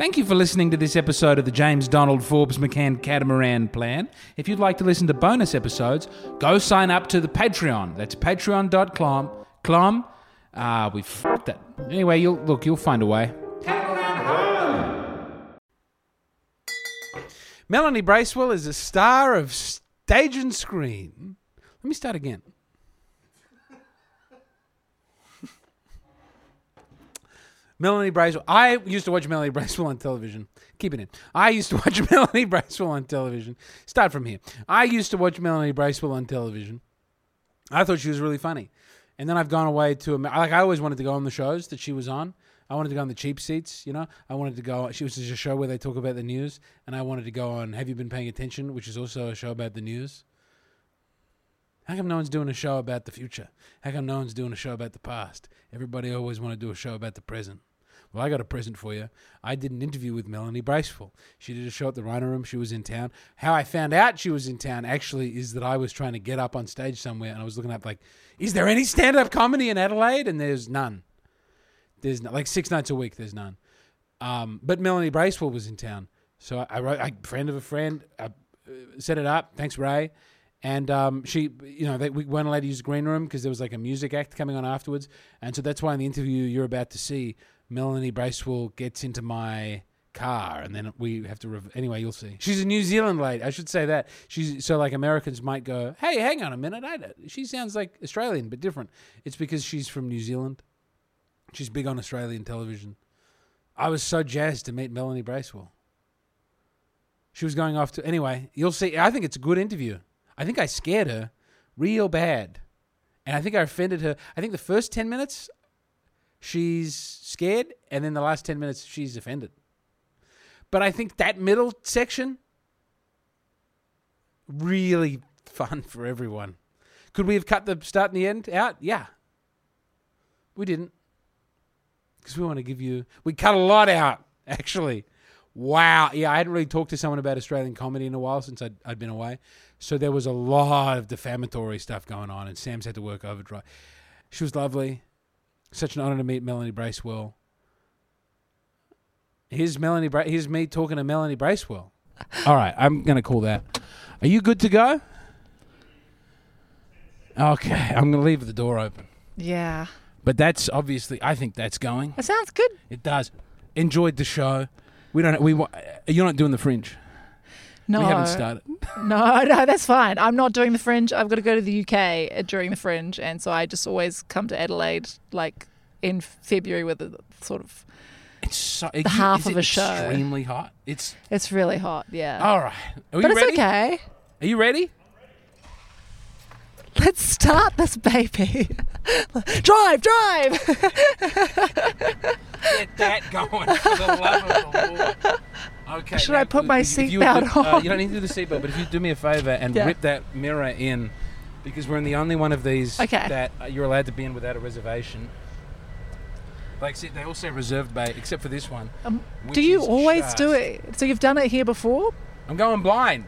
Thank you for listening to this episode of the James Donald Forbes McCann Catamaran Plan. If you'd like to listen to bonus episodes, go sign up to the Patreon. That's patreon.com. We fucked that. Anyway, you'll find a way. Melanie Bracewell is a star of stage and screen. Let me start again. Melanie Bracewell. I used to watch Melanie Bracewell on television. Keep it in. I used to watch Melanie Bracewell on television. Start from here. I used to watch Melanie Bracewell on television. I thought she was really funny. And then I've gone away to, I always wanted to go on the shows that she was on. I wanted to go on the cheap seats, you know. I wanted to go, she was just a show where they talk about the news. And I wanted to go on Have You Been Paying Attention, which is also a show about the news. How come no one's doing a show about the future? How come no one's doing a show about the past? Everybody always want to do a show about the present. Well, I got a present for you. I did an interview with Melanie Bracewell. She did a show at the Rhino Room. She was in town. How I found out she was in town actually is that I was trying to get up on stage somewhere and I was looking up like, is there any stand-up comedy in Adelaide? And there's none. There's like 6 nights a week. There's none. But Melanie Bracewell was in town. So I wrote, friend of a friend, set it up. Thanks, Ray. And she, we weren't allowed to use the green room because there was like a music act coming on afterwards. And so that's why in the interview you're about to see, Melanie Bracewell gets into my car and then we have to... Anyway, you'll see. She's a New Zealand lady. I should say that. So like Americans might go, hey, hang on a minute. She sounds like Australian, but different. It's because she's from New Zealand. She's big on Australian television. I was so jazzed to meet Melanie Bracewell. She was going off to... Anyway, you'll see. I think it's a good interview. I think I scared her real bad. And I think I offended her. I think the first 10 minutes... she's scared, and then the last 10 minutes, she's offended. But I think that middle section, really fun for everyone. Could we have cut the start and the end out? Yeah. We didn't. Because we want to give you... We cut a lot out, actually. Wow. Yeah, I hadn't really talked to someone about Australian comedy in a while since I'd been away. So there was a lot of defamatory stuff going on, and Sam's had to work overdrive. She was lovely. Such an honor to meet Melanie Bracewell. Here's me talking to Melanie Bracewell. All right, I'm going to call that. Are you good to go? Okay, I'm going to leave the door open. Yeah. But that's obviously, I think that's going. It sounds good. It does. Enjoyed the show. You're not doing the Fringe. No. We haven't started. No, that's fine. I'm not doing the Fringe. I've got to go to the UK during the Fringe, and so I just always come to Adelaide like in February with a sort of half of a show. Extremely hot. It's really hot. Yeah. All right. But it's okay. Are you ready? Let's start this baby. Drive. Get that going for the love of the Lord. Okay. Should I put my seatbelt on? You don't need to do the seatbelt, but if you do me a favor and rip that mirror in, because we're in the only one of these that you're allowed to be in without a reservation. Like, see, they all say reserved bay, except for this one. Do you always do it? So you've done it here before? I'm going blind.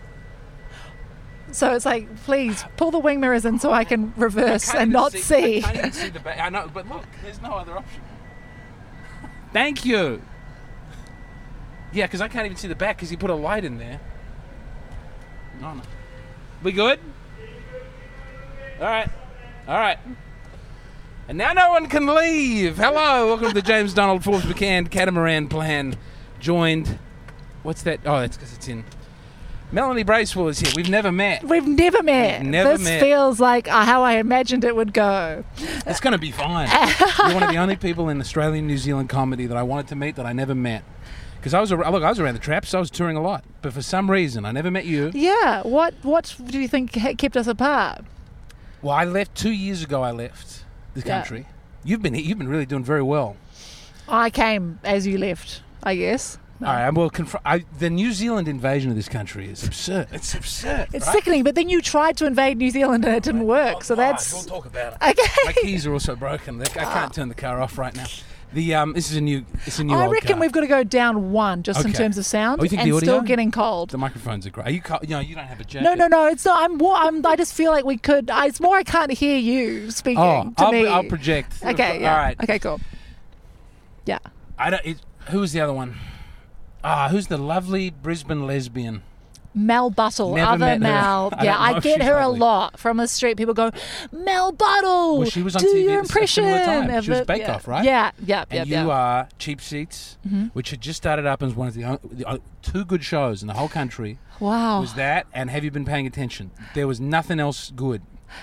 So it's like, please, pull the wing mirrors in so I can reverse and not see. I can't even see the bay. I know, but look, there's no other option. Thank you. Yeah, because I can't even see the back because you put a light in there. No. We good? All right. And now no one can leave. Hello, welcome to the James Donald Forbes McCann Catamaran Plan. Joined. What's that? Oh, that's because it's in. Melanie Bracewell is here. We've never met. This feels like how I imagined it would go. It's going to be fine. You're one of the only people in Australian New Zealand comedy that I wanted to meet that I never met. Because I was around the traps. I was touring a lot. But for some reason, I never met you. Yeah. What do you think kept us apart? Well, I left 2 years ago. I left the country. You've been really doing very well. I came as you left, I guess. No. All right, well, the New Zealand invasion of this country is absurd. It's absurd. It's sickening, but then you tried to invade New Zealand and it didn't work, so that's... We'll talk about it. Okay. My keys are also broken. I can't turn the car off right now. This is a new I reckon car. We've got to go down one just in terms of sound. Oh, you think and the audio? still getting cold. The microphones are great. Are you cold? You don't have a jacket. No. It's not. I just feel like we could. It's more I can't hear you speaking to me. I'll project. Okay. Yeah. All right. Okay. Cool. Yeah. Who was the other one? Who's the lovely Brisbane lesbian? Mel Buttle, Never met her. Mel. I Yeah, don't know I if get she's her a ugly. lot from the street. People go, Mel Buttle. Well, she was on do TV your at a similar impression. time. She was of it." Bake Yeah. Off, right? Yeah. And you are Cheap Seats, which had just started up as one of the two good shows in the whole country. Wow. Was that, and Have You Been Paying Attention? There was nothing else good.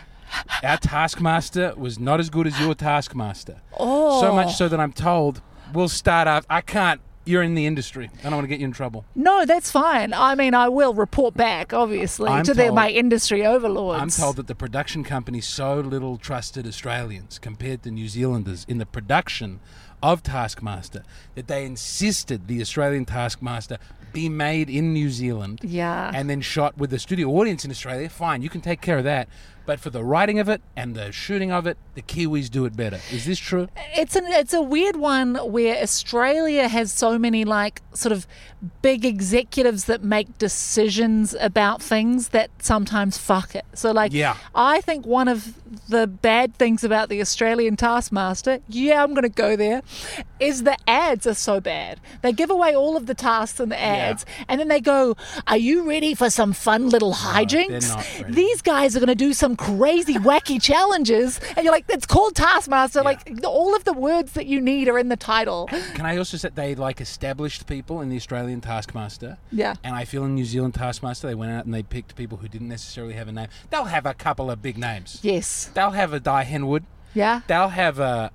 Our Taskmaster was not as good as your Taskmaster. Oh. So much so that I'm told we'll start up. I can't. You're in the industry. I don't want to get you in trouble. No, that's fine. I mean, I will report back, obviously, I'm to told- my industry overlords. I'm told that the production company so little trusted Australians compared to New Zealanders in the production of Taskmaster that they insisted the Australian Taskmaster be made in New Zealand Yeah. and then shot with the studio audience in Australia. Fine, you can take care of that. But for the writing of it and the shooting of it, the Kiwis do it better. Is this true? It's a weird one where Australia has so many like sort of big executives that make decisions about things that sometimes fuck it. So like Yeah. I think one of the bad things about the Australian Taskmaster, I'm going to go there, is the ads are so bad. They give away all of the tasks in the ads and then they go, "Are you ready for some fun little hijinks?" they're not ready. These guys are going to do some crazy wacky challenges and you're like, it's called Taskmaster. Like all of the words that you need are in the title. Can I also say they like established people in the Australian Taskmaster? Yeah. And I feel in New Zealand Taskmaster, they went out and they picked people who didn't necessarily have a name. They'll have a couple of big names. Yes. They'll have a Di Henwood. Yeah. They'll have a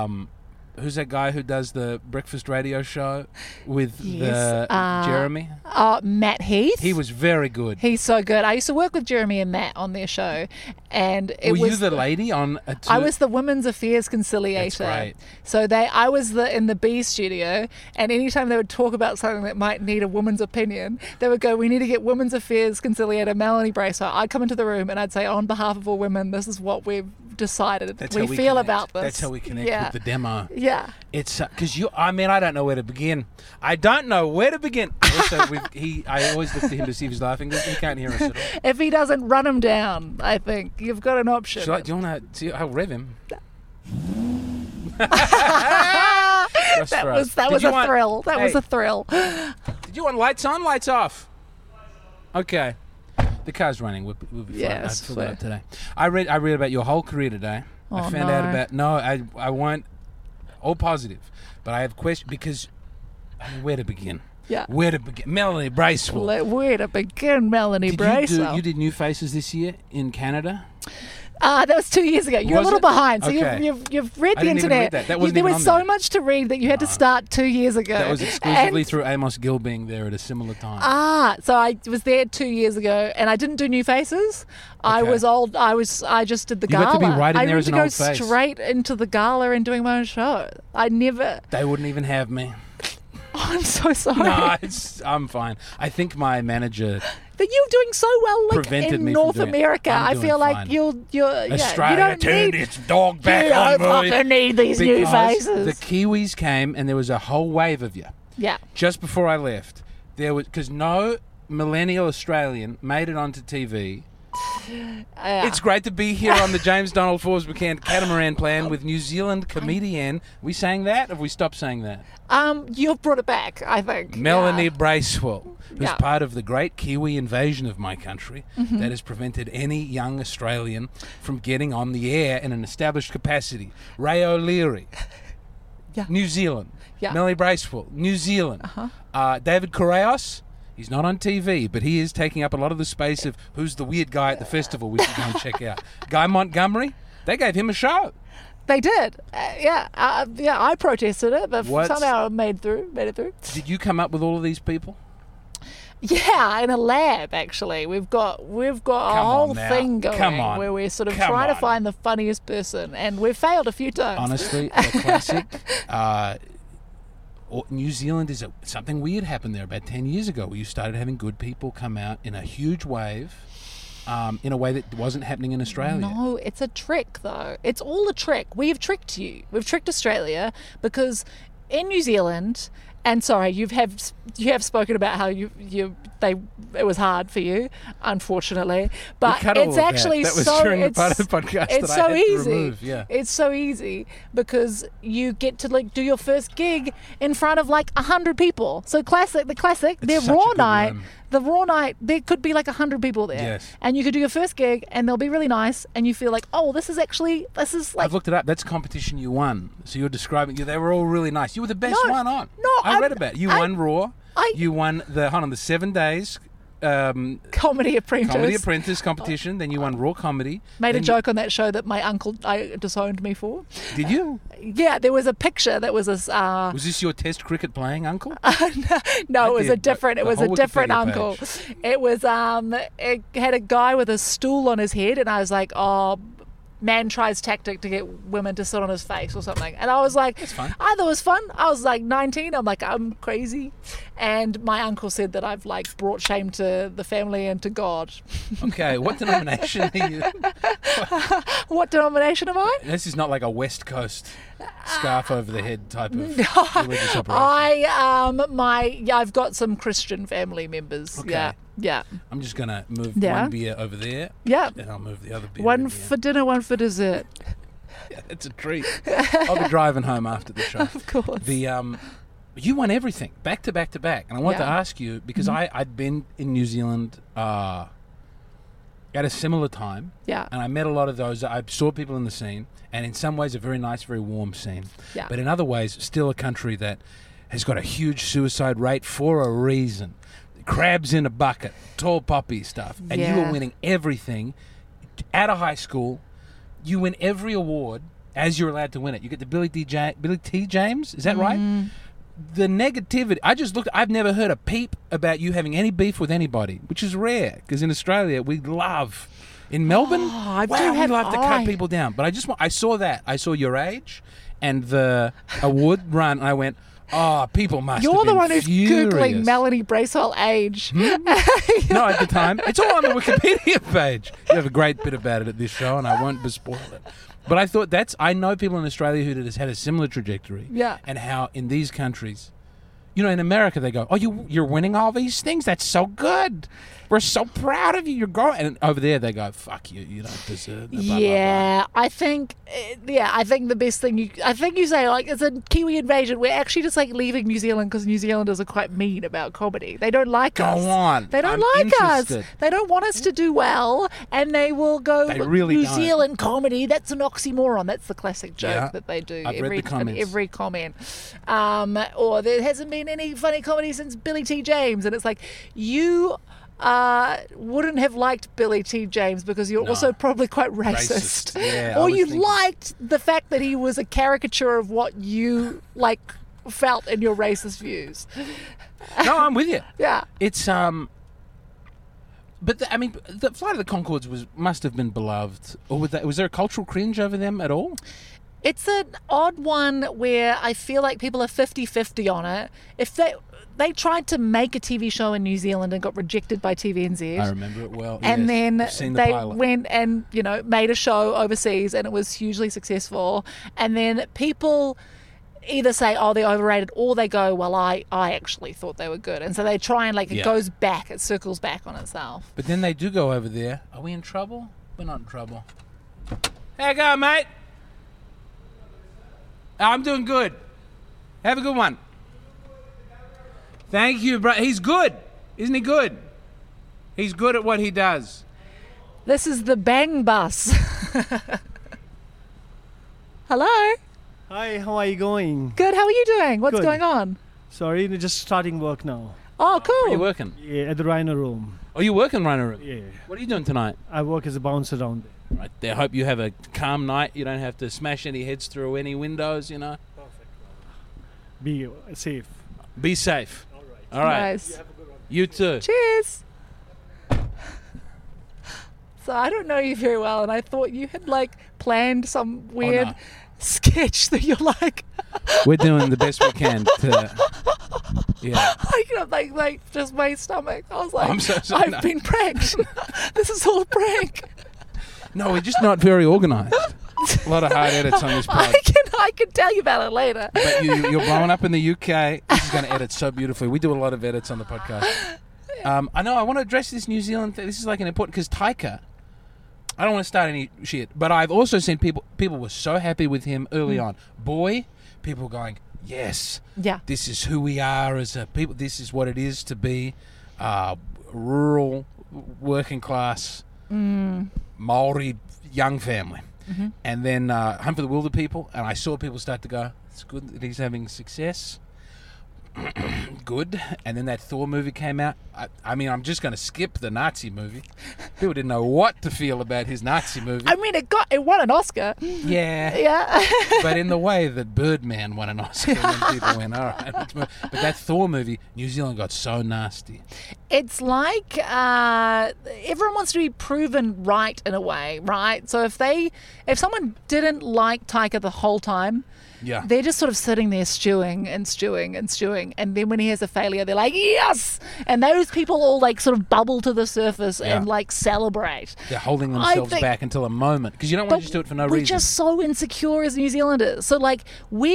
who's that guy who does the breakfast radio show with Yes, Jeremy? Matt Heath. He was very good. He's so good. I used to work with Jeremy and Matt on their show, and it Were was. you the lady on a I was the Women's Affairs Conciliator. That's great. So I was in the B studio, and anytime they would talk about something that might need a woman's opinion, they would go, "We need to get Women's Affairs Conciliator Melanie Bracer." I'd come into the room and I'd say, "On behalf of all women, this is what we've decided. That's we how feel connect. about this." That's how we connect Yeah. with the demo. Yeah. It's because I don't know where to begin. I don't know where to begin. Also, I always look to him to see if he's laughing. He can't hear us at all. If he doesn't, run him down. I think you've got an option. Do you want to see? I'll rev him. that was a thrill. That was a thrill. Did you want lights on, lights off? Okay. The car's running. We'll be fine. Yeah, I it's filled it fair. up today. I read about your whole career today. I Oh, found out about I won't. All positive, but I have questions because where to begin? Yeah. Where to begin? Melanie Bracewell. Where to begin, Melanie Bracer? You did New Faces this year in Canada? That was 2 years ago. You're Was a little it? behind, so Okay. you've read I the didn't even internet. read that. That wasn't there even was on so there. much to read that you had to start 2 years ago. That was exclusively And- through Amos Gill being there at a similar time. So I was there 2 years ago, and I didn't do New Faces. I Okay. was old. I just did the You gala. got to be right in I there as to an go old face. straight into the gala and doing my own show. I never. They wouldn't even have me. Oh, I'm so sorry. No, I'm fine. I think my manager, But you're doing so well, like Prevented in me from North doing it. America. I'm I doing feel like fine. you're yeah, Australia you don't turned need. its dog You back don't on me. fucking need these new Because faces. the Kiwis came and there was a whole wave of you. Yeah. Just before I left, there was because no millennial Australian made it onto TV. It's great to be here on the James Donald Forbes McCann Catamaran Plan with New Zealand comedian. We sang that? Have we stopped saying that? You've brought it back, I think. Melanie Yeah. Bracewell, who's Yeah. part of the great Kiwi invasion of my country that has prevented any young Australian from getting on the air in an established capacity. Ray O'Leary, Yeah. New Zealand. Yeah. Melanie Bracewell, New Zealand. David Correos, he's not on TV, but he is taking up a lot of the space of who's the weird guy at the festival we should go and check out. Guy Montgomery, they gave him a show. They did. I protested it, but What? somehow I made it through. Did you come up with all of these people? Yeah, in a lab actually. We've got a Come whole on now. thing going Come on. where we're sort of Come trying to on. find the funniest person, and we've failed a few times. Honestly, the classic. New Zealand is something weird happened there about 10 years ago where you started having good people come out in a huge wave in a way that wasn't happening in Australia. No, it's a trick though. It's all a trick. We've tricked you. We've tricked Australia because in New Zealand And sorry, you have spoken about how it was hard for you, unfortunately. But it's actually that was so during the part of the podcast it's that so I had easy. to remove. Yeah. It's so easy because you get to like do your first gig in front of like 100 people. So the classic, their such a raw good night. run. The raw night, there could be like 100 people there. Yes. And you could do your first gig and they'll be really nice and you feel like, oh, this is like... I've looked it up. That's competition you won. So you're describing, they were all really nice. You were the best No, one on. no, I read about it. You won Raw. I- You won the 7 days Comedy Apprentice. Comedy Apprentice competition. Then you won Raw Comedy. Made a Then joke on that show that my uncle disowned me for. Did you? Yeah, there was a picture that was this... Was this your test cricket playing uncle? No, it was a did, different. but It was the a whole different Wikipedia uncle. page. It was It had a guy with a stool on his head, and I was like, oh. Man tries tactic to get women to sit on his face or something. And I was like, That's fun. I thought it was fun. I was like 19. I'm like, I'm crazy. And my uncle said that I've like brought shame to the family and to God. Okay, what denomination are you? What denomination am I? This is not like a West Coast scarf over the head type of religious operation. I've got some Christian family members. Okay. Yeah. I'm just going to move Yeah. one beer over there, Yeah. and I'll move the other beer One over here. for dinner, one for dessert. Yeah, it's a treat. I'll be driving home after the show. Of course. You won everything, back to back to back. And I wanted to Yeah. ask you, because I'd been in New Zealand at a similar time, Yeah. and I met a lot of those. I saw people in the scene, and in some ways a very nice, very warm scene. Yeah. But in other ways, still a country that has got a huge suicide rate for a reason. Crabs in a bucket, tall poppy stuff. And you Yeah. were winning everything out of high school. You win every award as you're allowed to win it. You get the Billy T. James, is that right? The negativity, I've never heard a peep about you having any beef with anybody, which is rare, because in Australia, we love, in Melbourne, I wow, do we have love to cut people down. But I saw that. I saw your age and the award run, and I went, oh, people must have You're the been one who's furious. Googling Melanie Bracewell age. No, at the time. It's all on the Wikipedia page. You have a great bit about it at this show, and I won't bespoil it. But I thought I know people in Australia who has had a similar trajectory. Yeah. And how in these countries, in America they go, oh, you're winning all these things? That's so good. We're so proud of you. You're going. And over there they go, fuck you. You don't deserve that. Blah, Yeah, I think the best thing you say, like, it's a Kiwi invasion. We're actually just like leaving New Zealand because New Zealanders are quite mean about comedy. They don't like Go us. on. They don't I'm like interested. us. They don't want us to do well, and they will go. They really New don't. Zealand comedy. That's an oxymoron. That's the classic joke Yeah. that they do. I've read the comments. Every comment. Or there hasn't been any funny comedy since Billy T. James, and it's like you. Wouldn't have liked Billy T. James because you're also probably quite racist. Yeah, I or was you thinking- liked the fact that he was a caricature of what you felt in your racist views. No, I'm with you. Yeah. It's but the Flight of the Conchords must have been beloved, or was there a cultural cringe over them at all? It's an odd one where I feel like people are 50-50 on it. If they tried to make a TV show in New Zealand and got rejected by TVNZ. I remember it well. And yes. then I've seen the they pilot. went and, made a show overseas and it was hugely successful. And then people either say, oh, they're overrated, or they go, well, I actually thought they were good. And so they try and it goes back, it circles back on itself. But then they do go over there. Are we in trouble? We're not in trouble. How you going, mate? I'm doing good. Have a good one. Thank you, bro. He's good. Isn't he good? He's good at what he does. This is the Bang Bus. Hello. Hi, how are you going? Good. How are you doing? What's Good. going on? Sorry, just starting work now. Oh, Where are you cool. working? Yeah, at the Rhino Room. Oh, you work in Rhino Room? Yeah, What are you doing tonight? I work as a bouncer down there. Right there. Hope you have a calm night. You don't have to smash any heads through any windows, Be safe. Be safe. All right. Nice. You too. Cheers. So I don't know you very well, and I thought you had planned some weird no. sketch that you're We're doing the best we can to... Yeah. just my stomach. I was like, I'm so sorry. I've No. been pranked. This is all a prank. No, we're just not very organised. A lot of hard edits on this pod. I can tell you about it later. But you're blowing up in the UK. This is going to edit so beautifully. We do a lot of edits on the podcast. I know. I want to address this New Zealand thing. This is like an important because Taika. I don't want to start any shit, but I've also seen people were so happy with him early on. Boy, people going, yes, Yeah. this is who we are as a people. This is what it is to be rural, working class, Maori young family. And then Hunt for the Wilder People, and I saw people start to go, it's good that he's having success. Good. And then that Thor movie came out. I mean, I'm just going to skip the Nazi movie. People didn't know what to feel about his Nazi movie. I mean, it won an Oscar. Yeah. Yeah. But in the way that Birdman won an Oscar, and then people went, all right. But that Thor movie, New Zealand got so nasty. It's like everyone wants to be proven right in a way, right? So if someone didn't like Taika the whole time, Yeah. they're just sort of sitting there stewing and stewing and stewing. And then when he has a failure, they're like, yes! And those people all like sort of bubble to the surface and like celebrate. They're holding themselves back until a moment because you don't want to just do it for no we're reason. just so insecure as New Zealanders. So like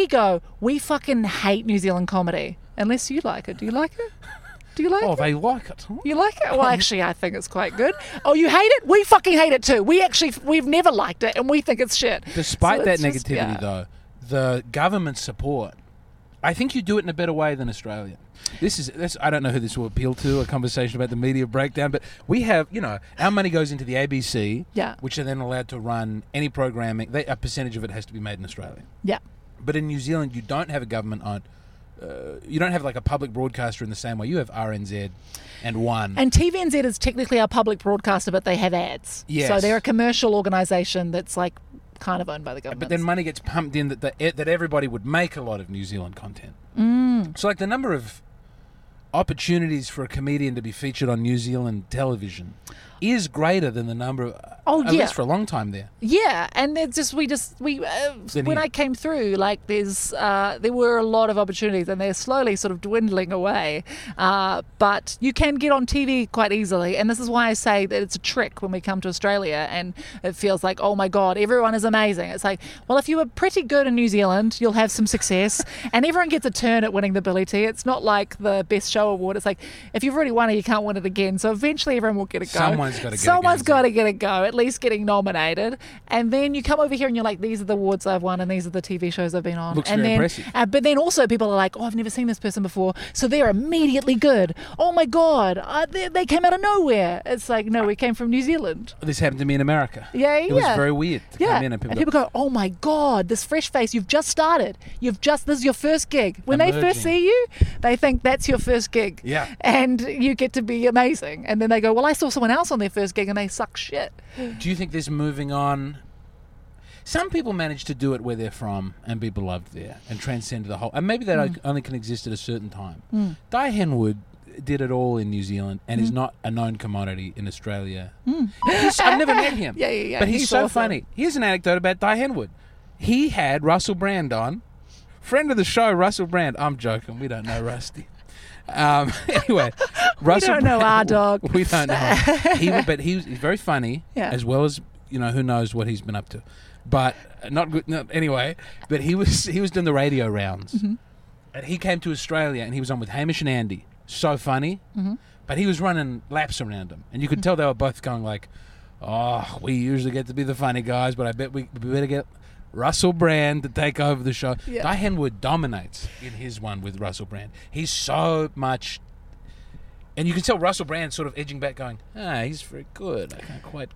we fucking hate New Zealand comedy. Unless you like it. Do you like it? Do you like Oh, it? they like it. You like it? Well, actually, I think it's quite good. Oh, you hate it? We fucking hate it too. We've never liked it, and we think it's shit. Despite So that it's just- negativity, yeah. though, the government support, I think you do it in a better way than Australia. This I don't know who this will appeal to, a conversation about the media breakdown, but we have, our money goes into the ABC, Yeah. which are then allowed to run any programming. A percentage of it has to be made in Australia. Yeah. But in New Zealand, you don't have a government on. You don't have like a public broadcaster in the same way. You have RNZ and One. And TVNZ is technically our public broadcaster, but they have ads. Yes. So they're a commercial organisation that's like kind of owned by the government. But then money gets pumped in that everybody would make a lot of New Zealand content. So like the number of opportunities for a comedian to be featured on New Zealand television is greater than the number of, at least for a long time there. Yeah, and it's just when I came through, like there were a lot of opportunities, and they're slowly sort of dwindling away. But you can get on TV quite easily, and this is why I say that it's a trick when we come to Australia, and it feels like, oh my god, everyone is amazing. It's like, well, if you were pretty good in New Zealand, you'll have some success, and everyone gets a turn at winning the Billy T. It's not like the Best Show Award. It's like if you've already won it, you can't win it again. So eventually, everyone will get a go. Someone's got to get a go, at least getting nominated. And then you come over here and you're like, these are the awards I've won and these are the TV shows I've been on. Looks and very then, impressive. But then also people are like, oh, I've never seen this person before. So they're immediately good. Oh my God, they came out of nowhere. It's like, no, we came from New Zealand. This happened to me in America. Yeah, It was very weird to come in and people go, oh my God, this fresh face, you've just started. This is your first gig. When they first Emerging. see you, they think that's your first gig. Yeah. And you get to be amazing. And then they go, well, I saw someone else on their first gig and they suck shit. Do you think this moving on? Some people manage to do it where they're from and be beloved there and transcend the whole. And maybe that only can exist at a certain time. Di Henwood did it all in New Zealand and is not a known commodity in Australia. I've never met him. Yeah. But he's so awesome. funny. Here's an anecdote about Di Henwood. He had Russell Brand on. Friend of the show, Russell Brand. I'm joking. We don't know Rusty. Anyway, Russell don't know our dog. We don't know him. But he's very funny, Yeah. as well as, who knows what he's been up to. But not good. No, anyway, but he was doing the radio rounds. And he came to Australia and he was on with Hamish and Andy. So funny. But he was running laps around them. And you could tell they were both going like, oh, we usually get to be the funny guys, but I bet we better get Russell Brand to take over the show. Yeah. Di Henwood dominates in his one with Russell Brand. He's so much... And you can tell Russell Brand sort of edging back going, he's very good. I can't quite...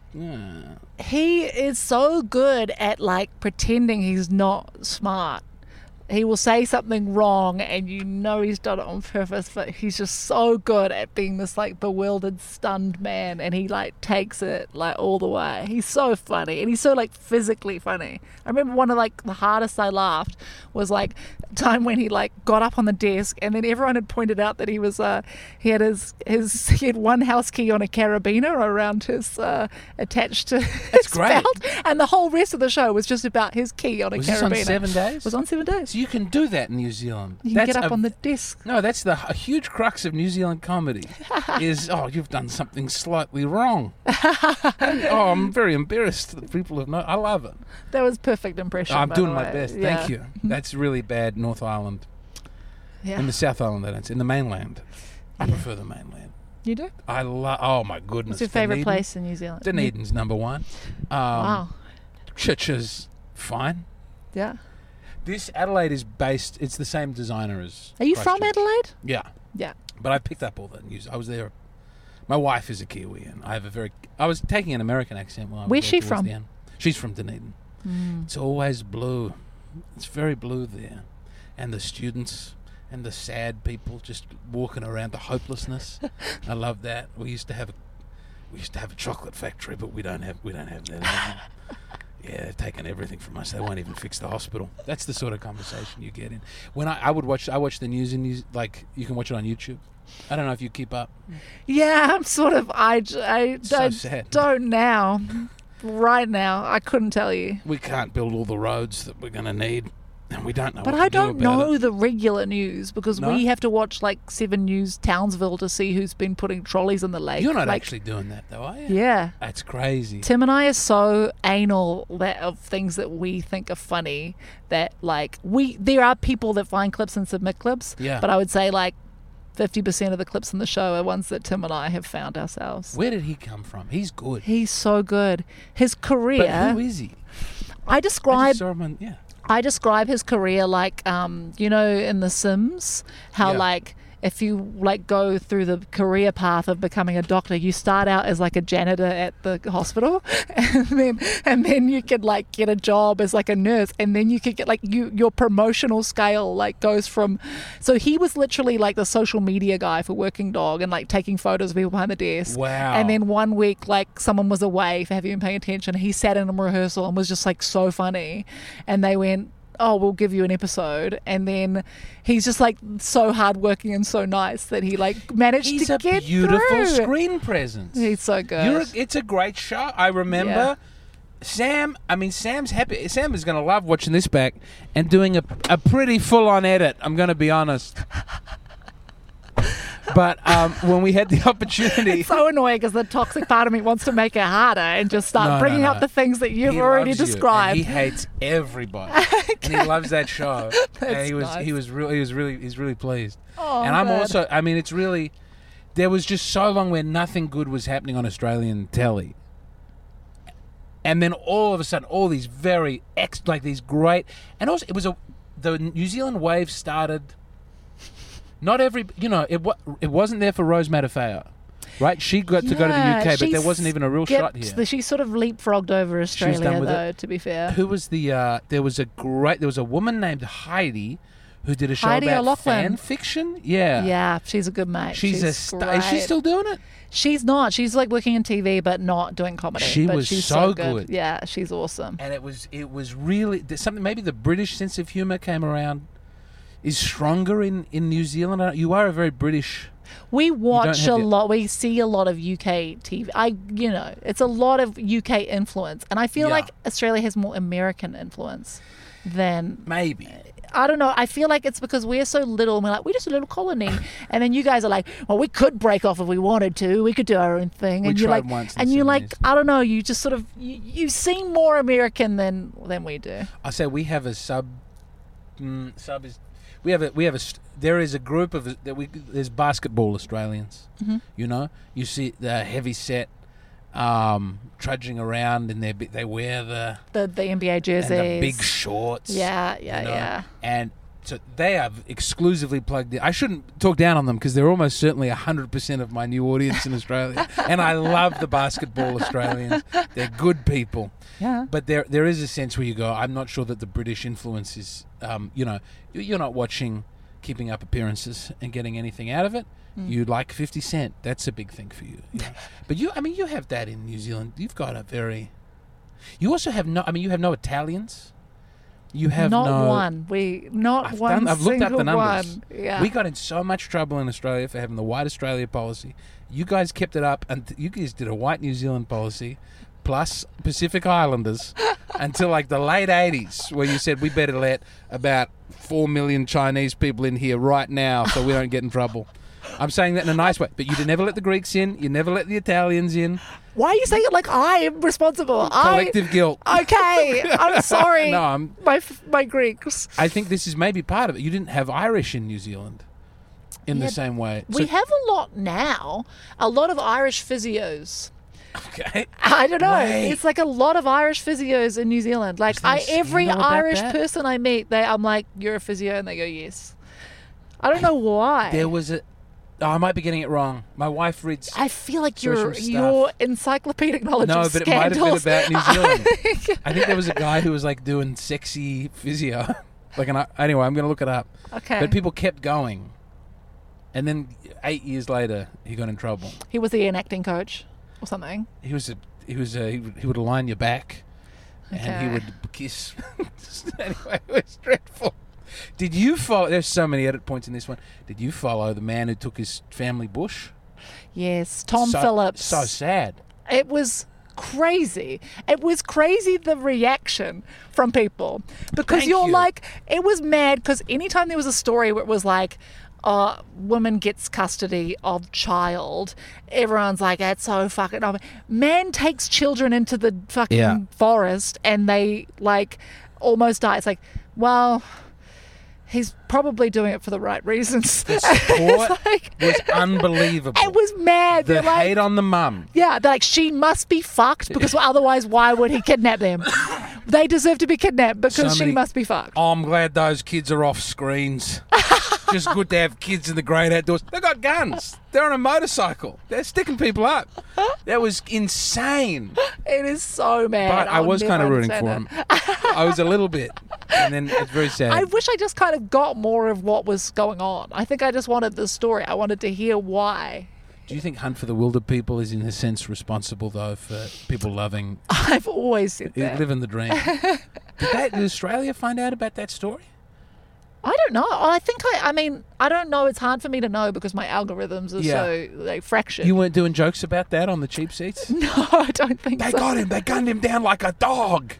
He is so good at like pretending he's not smart. He will say something wrong and he's done it on purpose, but he's just so good at being this like bewildered, stunned man, and he like takes it like all the way. He's so funny, and he's so like physically funny. I remember one of like the hardest I laughed was like a time when he like got up on the desk and then everyone had pointed out that he was he had one house key on a carabiner around his attached to his great. belt, and the whole rest of the show was just about his key on a Was carabiner. this on 7 days? It was on 7 days. So you can do that in New Zealand. You can get up on the desk. No, that's a huge crux of New Zealand comedy. Is you've done something slightly wrong. And, I'm very embarrassed that people have not. I love it. That was perfect impression. I'm by doing the my way. best. Yeah. Thank you. That's really bad. North Island. Yeah. In the South Island, I don't see. In the mainland, I prefer the mainland. You do? I love. Oh my goodness. What's your favourite Dunedin. place in New Zealand? Dunedin's number one. Wow. Chicha's fine. Yeah. This Adelaide is based. It's the same designer as. Are you from Christchurch. Adelaide? Yeah. Yeah. But I picked up all the news. I was there. My wife is a Kiwi, and I have a very. I was taking an American accent while I was Where's there she towards from? the end. She's from Dunedin. It's always blue. It's very blue there, and the students and the sad people just walking around, the hopelessness. I love that. We used to have a chocolate factory, but we don't have that anymore. Yeah, they've taken everything from us. They won't even fix the hospital. That's the sort of conversation you get in. When I watch the news in news, like you can watch it on YouTube. I don't know if you keep up. Yeah, I'm sort of. I So sad. don't now. Right now, I couldn't tell you. We can't build all the roads that we're going to need, and we don't know. But what I to do don't about know it. the regular news because No? we have to watch like 7 News Townsville to see who's been putting trolleys in the lake. You're not like, actually doing that, though, are you? Yeah. That's crazy. Tim and I are so anal that of things that we think are funny that like there are people that find clips and submit clips. Yeah. But I would say like 50% of the clips in the show are ones that Tim and I have found ourselves. Where did he come from? He's good. He's so good. His career. But who is he? I I describe just saw him on, yeah. I describe his career like, you know, in The Sims, how Yeah. like if you like go through the career path of becoming a doctor, you start out as like a janitor at the hospital, and then you could like get a job as like a nurse, and then you could get like your promotional scale like goes from. So he was literally like the social media guy for Working Dog and like taking photos of people behind the desk. Wow. And then one week like someone was away for having been paying attention. He sat in a rehearsal and was just like so funny, and they went, oh, we'll give you an episode. And then he's just like so hardworking and so nice that he like managed He's to a get beautiful through. screen presence. He's so good. It's a great show. I remember Yeah. Sam's happy. Sam is going to love watching this back and doing a pretty full-on edit, I'm going to be honest. But when we had the opportunity... It's so annoying because the toxic part of me wants to make it harder and just start bringing up the things that you've He already loves you, described. and he hates everybody, and he loves that show. And he's really pleased. Oh, and I'm good. also, I mean, it's really, there was just so long where nothing good was happening on Australian telly, and then all of a sudden, all these very like these great, and also it was the New Zealand wave started. Not every, it wasn't there for Rose Matafeo, right? She got to go to the UK, but there wasn't even a real shot here. She sort of leapfrogged over Australia, done with though, it. to be fair. Who was there was a woman named Heidi who did a show Heidi about O'Loughlin. fan fiction. Yeah. Yeah, she's a good mate. She's a star. Is she great. still doing it? She's not. She's like working in TV, but not doing comedy. She but was she's so good. good. Yeah, she's awesome. And it was really there's something. Maybe the British sense of humor came around. Is stronger in New Zealand. You are a very British. We watch have a your- lot. We see a lot of UK TV. It's a lot of UK influence, and I feel Yeah. like Australia has more American influence than. Maybe. I don't know. I feel like it's because we're so little and we're like, we're just a little colony. And then you guys are like, well, we could break off if we wanted to. We could do our own thing. We And you're tried like, once in and the you're like, 70s. I don't know. You just sort of, you seem more American than we do. I say we have a sub is. There is a group of there's basketball Australians. Mm-hmm. You see the heavy set trudging around and they wear the NBA jerseys. and the big shorts. Yeah. And so they are exclusively plugged in. I shouldn't talk down on them because they're almost certainly 100% of my new audience in Australia. And I love the basketball Australians. They're good people. Yeah. But there is a sense where you go, I'm not sure that the British influence is, you're not watching Keeping Up Appearances and getting anything out of it. You like 50 Cent. That's a big thing for you. But you have that in New Zealand. You've got a very... You also have you have no Italians. You have not no... one. I've looked up the numbers. One. Yeah. We got in so much trouble in Australia for having the white Australia policy. You guys kept it up, and you guys did a white New Zealand policy. plus Pacific Islanders until like the late 80s, where you said we better let about 4 million Chinese people in here right now so we don't get in trouble. I'm saying that in a nice way, but you never let the Greeks in. You never let the Italians in. Why are you saying it like I am responsible? Collective guilt. Okay, I'm sorry. No, my Greeks. I think this is maybe part of it. You didn't have Irish in New Zealand in the same way. We have a lot now. A lot of Irish physios. Okay. I don't know. Right. It's like a lot of Irish physios in New Zealand. Like every Irish person I meet, I'm like, "You're a physio," and they go, "Yes." I don't know why. There was a. Oh, I might be getting it wrong. My wife reads. I feel like social your stuff. encyclopedic knowledge No, of but it might have been scandals. about New Zealand. I think there was a guy who was like doing sexy physio. Anyway, I'm going to look it up. Okay. But people kept going, and then 8 years later, he got in trouble. He was an acting coach or something. He would align your back, and he would kiss. Anyway, it was dreadful. Did you follow? There's so many edit points in this one. Did you follow the man who took his family bush? Yes, Tom Phillips. So sad. It was crazy. It was crazy, the reaction from people. Because Thank you're you. like, it was mad because anytime there was a story where it was like, woman gets custody of child, everyone's like, that's so fucking... Man takes children into the fucking forest and they like almost die. It's like, well... He's probably doing it for the right reasons. The support was unbelievable. It was mad. The They're like, hate on the mum. yeah, they're like, she must be fucked because otherwise why would he kidnap them? They deserve to be kidnapped because she must be fucked. Oh, I'm glad those kids are off screens. Just good to have kids in the great outdoors. They got guns. They're on a motorcycle. They're sticking people up. That was insane. It is so mad. But I was kind of rooting for him. him. I was a little bit. And then it's very sad. I wish I just kind of got more of what was going on. I think I just wanted the story. I wanted to hear why. Do you think Hunt for the Wilder People is in a sense responsible though for people loving I've always said that. living the dream? Did Australia find out about that story? I don't know. I mean, I don't know. It's hard for me to know because my algorithms are so fractured. You weren't doing jokes about that on the cheap seats? No, I don't think They so. got him. They gunned him down like a dog.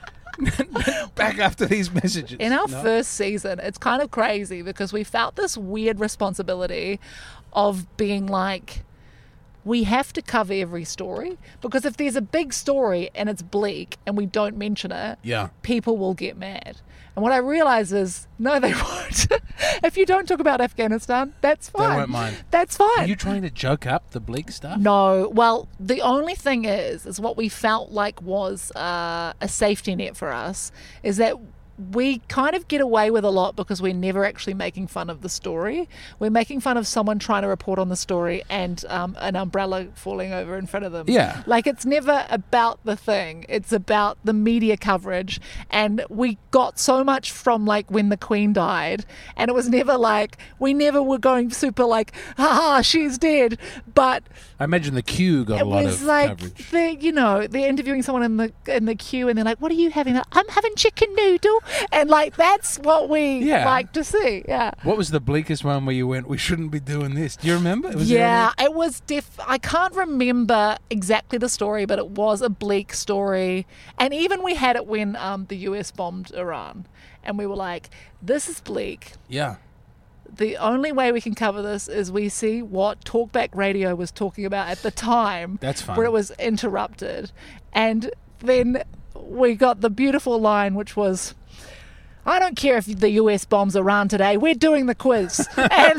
Back after these messages. In our first season, it's kind of crazy because we felt this weird responsibility of being like, we have to cover every story because if there's a big story and it's bleak and we don't mention it, people will get mad. And what I realize is, no, they won't. If you don't talk about Afghanistan, that's fine. They won't mind. That's fine. Are you trying to joke up the bleak stuff? No. Well, the only thing is what we felt like was a safety net for us is that we kind of get away with a lot because we're never actually making fun of the story. We're making fun of someone trying to report on the story and an umbrella falling over in front of them. Yeah. Like, it's never about the thing. It's about the media coverage. And we got so much from, like, when the Queen died. And it was never like, we never were going super like, haha, she's dead. But I imagine the queue got a lot of coverage. They're interviewing someone in the queue and they're like, what are you having? I'm having chicken noodle. And like, that's what we like to see. Yeah. What was the bleakest one where you went, we shouldn't be doing this? Do you remember? It was I can't remember exactly the story, but it was a bleak story. And even we had it when the US bombed Iran. And we were like, this is bleak. Yeah. The only way we can cover this is we see what Talkback Radio was talking about at the time. That's fine. Where it was interrupted. And then we got the beautiful line, which was, I don't care if the US bombs Iran today, we're doing the quiz. And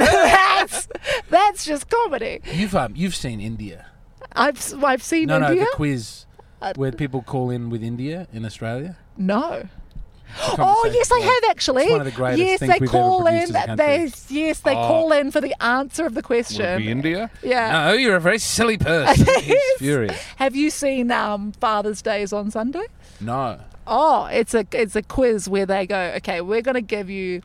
that's just comedy. You've seen India. I've seen India. No, the quiz where people call in with India in Australia. No. Oh, yes, I have actually. It's one of the greatest yes, things they we've call ever in. produced as a country. They call in for the answer of the question. Would it be India? Yeah. No, you're a very silly person. He's Yes. furious. Have you seen Father's Day is on Sunday? No. Oh, it's a quiz where they go, okay, we're going to give you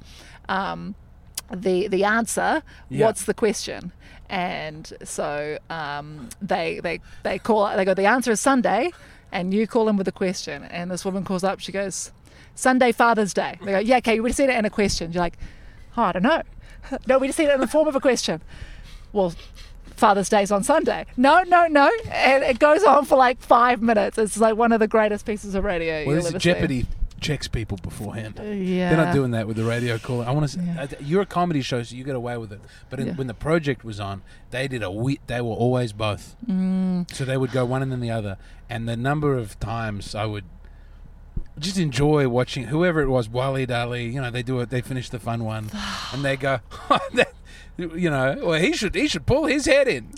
the answer. Yeah. What's the question? And so they go, the answer is Sunday, and you call in with a question. And this woman calls up, she goes, Sunday Father's Day. They go, yeah, okay, we just said it in a question. You're like, oh, I don't know. No, we just said it in the form of a question. Well, Father's Day's on Sunday. No. And it goes on for like 5 minutes. It's like one of the greatest pieces of radio Well, you'll this ever Jeopardy checks people beforehand. Yeah. They're not doing that with the radio caller. I want to. Yeah. You're a comedy show, so you get away with it. But Yeah. when the project was on, they did they were always both. So they would go one and then the other. And the number of times I would just enjoy watching whoever it was, Waleed Ali. You know, they do it. They finish the fun one, and they go, you know, well, he should pull his head in.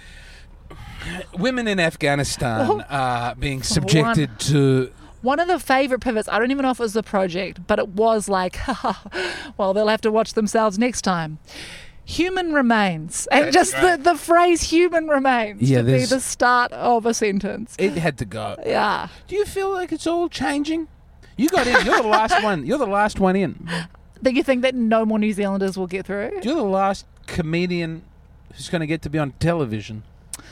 Women in Afghanistan are being subjected to. One of the favourite pivots, I don't even know if it was the project, but it was like, well, they'll have to watch themselves next time. Human remains. And That's just right. the phrase human remains Yeah, to be there's- the start of a sentence. It had to go. Yeah. Do you feel like it's all changing? You got in. You're the last one. You're the last one in. Do you think that no more New Zealanders will get through? You're the last comedian who's going to get to be on television.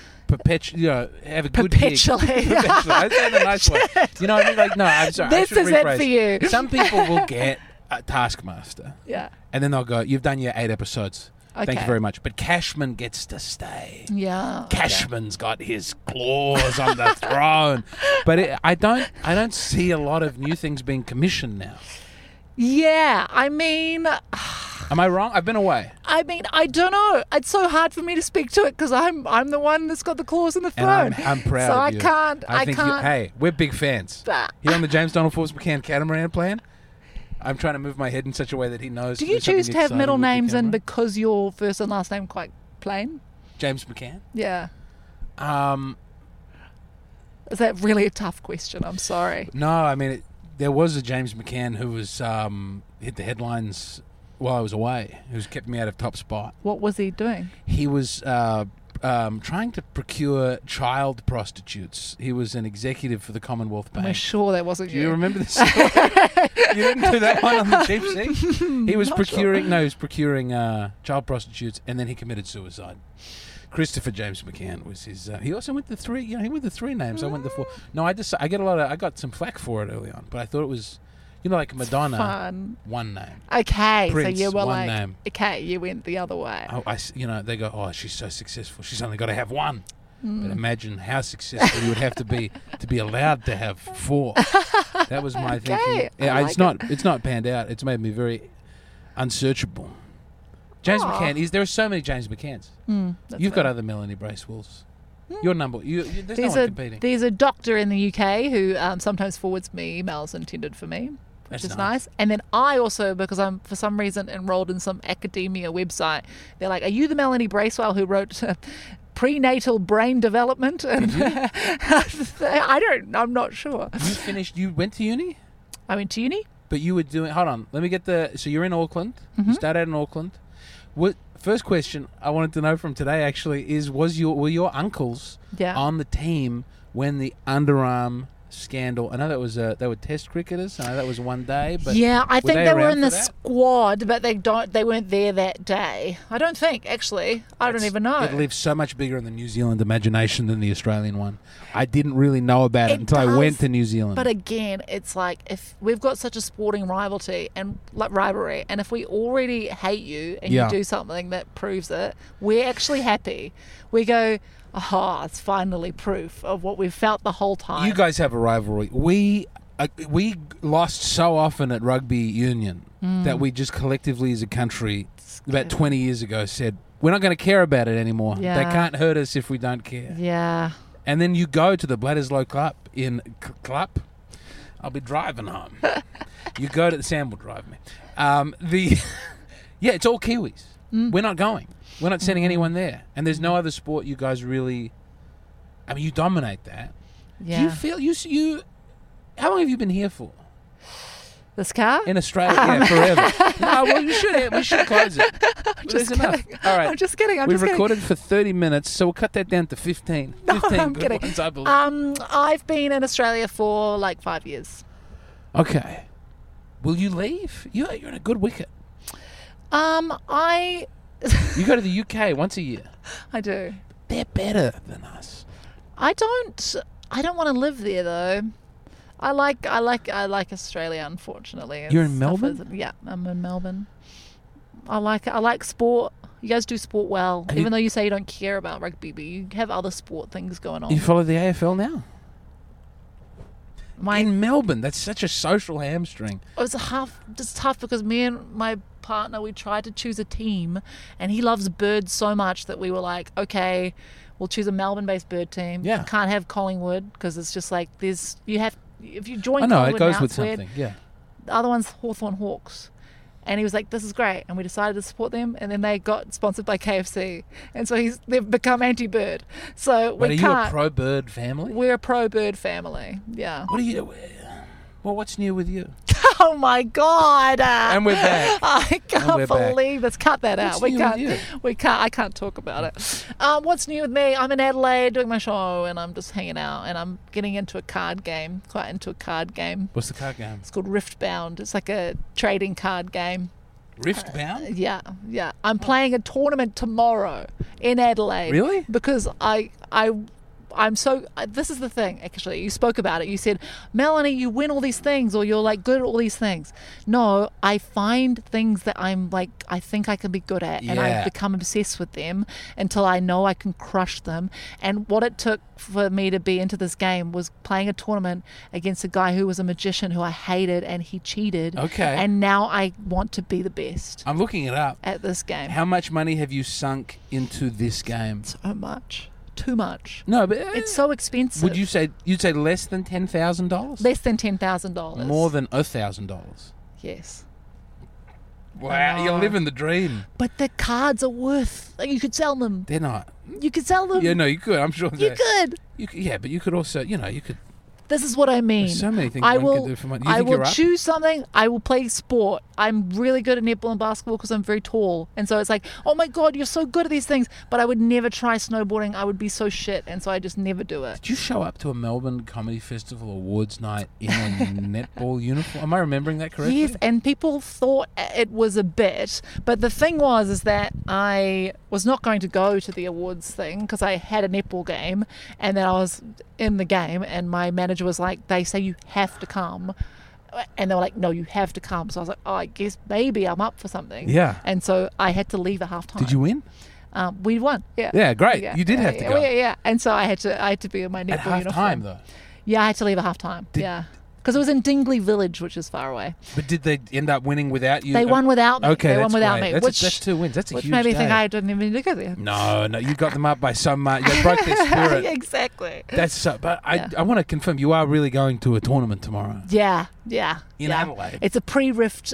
Have a good gig. Perpetually. Perpetually. I say it in a nice way. You know what I mean? Like, no, I'm sorry. This I should is it rephrase. for you. Some people will get a Taskmaster, Yeah. and then they'll go, "You've done your 8 episodes. Thank Okay. you very much." But Cashman gets to stay. Yeah. Cashman's got his claws on the throne. But I don't see a lot of new things being commissioned now. Yeah. I mean, Am I wrong? I've been away. I don't know. It's so hard for me to speak to it because I'm the one that's got the claws in the throne. And I'm proud so of I you. can't. I think can't. hey, we're big fans. Here on the James Donald Forbes McCann Catamaran plan, I'm trying to move my head in such a way that he knows. Do you there's something choose to have exciting middle with the names in camera. because your first and last name quite plain? James McCann? Yeah. Um, Is that really a tough question? I'm sorry. no, I mean there was a James McCann who was hit the headlines while I was away. Who's kept me out of top spot. What was he doing? He was trying to procure child prostitutes. He was an executive for the Commonwealth Bank. I'm sure that wasn't Do you. you remember this? You didn't do that one on the cheap seat? He was procuring child prostitutes, and then he committed suicide. Christopher James McCann was his. He also went the 3. You know, he went the 3 names. I went the 4. No, I got some flack for it early on, but I thought it was, you know, like Madonna, Fun. 1 name. Okay, Prince, so you were 1 like, name. okay, you went the other way. They go, oh, she's so successful. She's only got to have 1. But imagine how successful you would have to be allowed to have 4. That was my thinking. I Yeah, like it's not panned out. It's made me very unsearchable. James Aw. McCann. There are so many James McCanns. That's You've got fair. other Melanie Bracewells. Your number. There's no There's one competing. there's a doctor in the UK who sometimes forwards me emails intended for me, which That's is nice. nice. And then I also, because I'm for some reason enrolled in some academia website, they're like, "Are you the Melanie Bracewell who wrote prenatal brain development?" And I'm not sure. You finished. You went to uni, I went to uni. but you were doing. Hold on. Let me get the. So you're in Auckland. Mm-hmm. You started out in Auckland. What? First question I wanted to know from today actually is: were your uncles Yeah. on the team when the underarm scandal? I know that was they were Test cricketers. I know that was one day, but Yeah, I think they were around in the for that? squad, but they weren't there that day. I don't think, actually. I don't even know. It lives so much bigger in the New Zealand imagination than the Australian one. I didn't really know about it It until I does, went to New Zealand. But again, it's like if we've got such a sporting rivalry, and if we already hate you and Yeah. you do something that proves it, we're actually happy. We go, oh, it's finally proof of what we've felt the whole time. You guys have a rivalry. We lost so often at rugby union that we just collectively as a country about 20 years ago said, we're not going to care about it anymore. They Yeah. can't hurt us if we don't care. Yeah. And then you go to the Bladdersloe Club in Club. I'll be driving home. You go to Sam will drive me. Yeah, it's all Kiwis. We're not going. We're not sending anyone there. And there's no other sport you guys really. I mean, you dominate that. Yeah. Do you feel you? How long have you been here for? This car? In Australia, yeah, forever. No, well, we should close it. There's enough. kidding. All right. I'm just kidding. We've recorded for 30 minutes, so we'll cut that down to 15. 15 I'm good kidding. ones, I believe. I've been in Australia for like 5 years. Okay. Will you leave? You're in a good wicket. I You go to the UK once a year. do. They're better than us. I don't want to live there though. I like Australia, unfortunately. You're in It Melbourne? suffers- Yeah, I'm in Melbourne. I like it. I like sport. You guys do sport well, Have even you- though you say you don't care about rugby, but you have other sport things going on. You follow the AFL now? My In Melbourne, that's such a social hamstring. it was just tough because me and my partner, we tried to choose a team, and he loves birds so much that we were like, okay, we'll choose a Melbourne-based bird team. Yeah. You can't have Collingwood because it's just like if you join I know, Collingwood it goes now, with it's weird. something. Yeah. The other one's Hawthorn Hawks. And he was like, this is great. And we decided to support them. And then they got sponsored by KFC. And so they've become anti-bird. So But we are you can't. a pro-bird family? We're a pro-bird family. Yeah. What are you... Well, what's new with you? Oh, my God. And we're back. I we're can't back. believe this. Cut that out. What's We new can't. with you? We can't. I can't talk about it. What's new with me? I'm in Adelaide doing my show, and I'm just hanging out, and I'm getting into a card game. Quite into a card game. What's the card game? It's called Riftbound. It's like a trading card game. Riftbound? Yeah. I'm playing a tournament tomorrow in Adelaide. Really? Because I'm so. This is the thing. Actually, you spoke about it. You said, Melanie, you win all these things, or you're like good at all these things. No, I find things that I'm like, I think I can be good at, and Yeah. I become obsessed with them until I know I can crush them. And what it took for me to be into this game was playing a tournament against a guy who was a magician who I hated, and he cheated. Okay. And now I want to be the best I'm looking it up. at this game. How much money have you sunk into this game? So much. Too much. No, but It's so expensive. would you'd say less than $10,000? Less than $10,000. More than $1,000. Yes. Wow, you're living the dream. But the cards are worth. Like, you could sell them. They're not. You could sell them. Yeah, no, you could. I'm sure. You could. Yeah, but you could also, you could. This is what I mean. There's so many things I one will. could do for money. You I think will you're up? choose something. I will play sport. I'm really good at netball and basketball because I'm very tall, and so it's like, oh my god, you're so good at these things. But I would never try snowboarding. I would be so shit, and so I just never do it. Did you show up to a Melbourne Comedy Festival awards night in a netball uniform? Am I remembering that correctly? Yes, and people thought it was a bit, but the thing is that I was not going to go to the awards thing because I had a netball game, and then I was in the game, and my manager was like, they say you have to come, and they were like, no, you have to come. So I was like, oh, I guess maybe I'm up for something. Yeah. And so I had to leave at halftime. Did you win? We won. Yeah. Yeah, great. You did have to go. Yeah. And so I had to be in my netball At half uniform. time, though. Yeah, I had to leave at halftime. Yeah. Because it was in Dingley Village, which is far away. But did they end up winning without you? They won without me. Okay, They won that's without great. me. That's 2 wins. That's a Which huge made me day. think I didn't even need to go there. No, you got them up by so much. You broke their spirit. Exactly. That's so. But Yeah. I want to confirm you are really going to a tournament tomorrow Yeah. in Adelaide. It's a pre-rift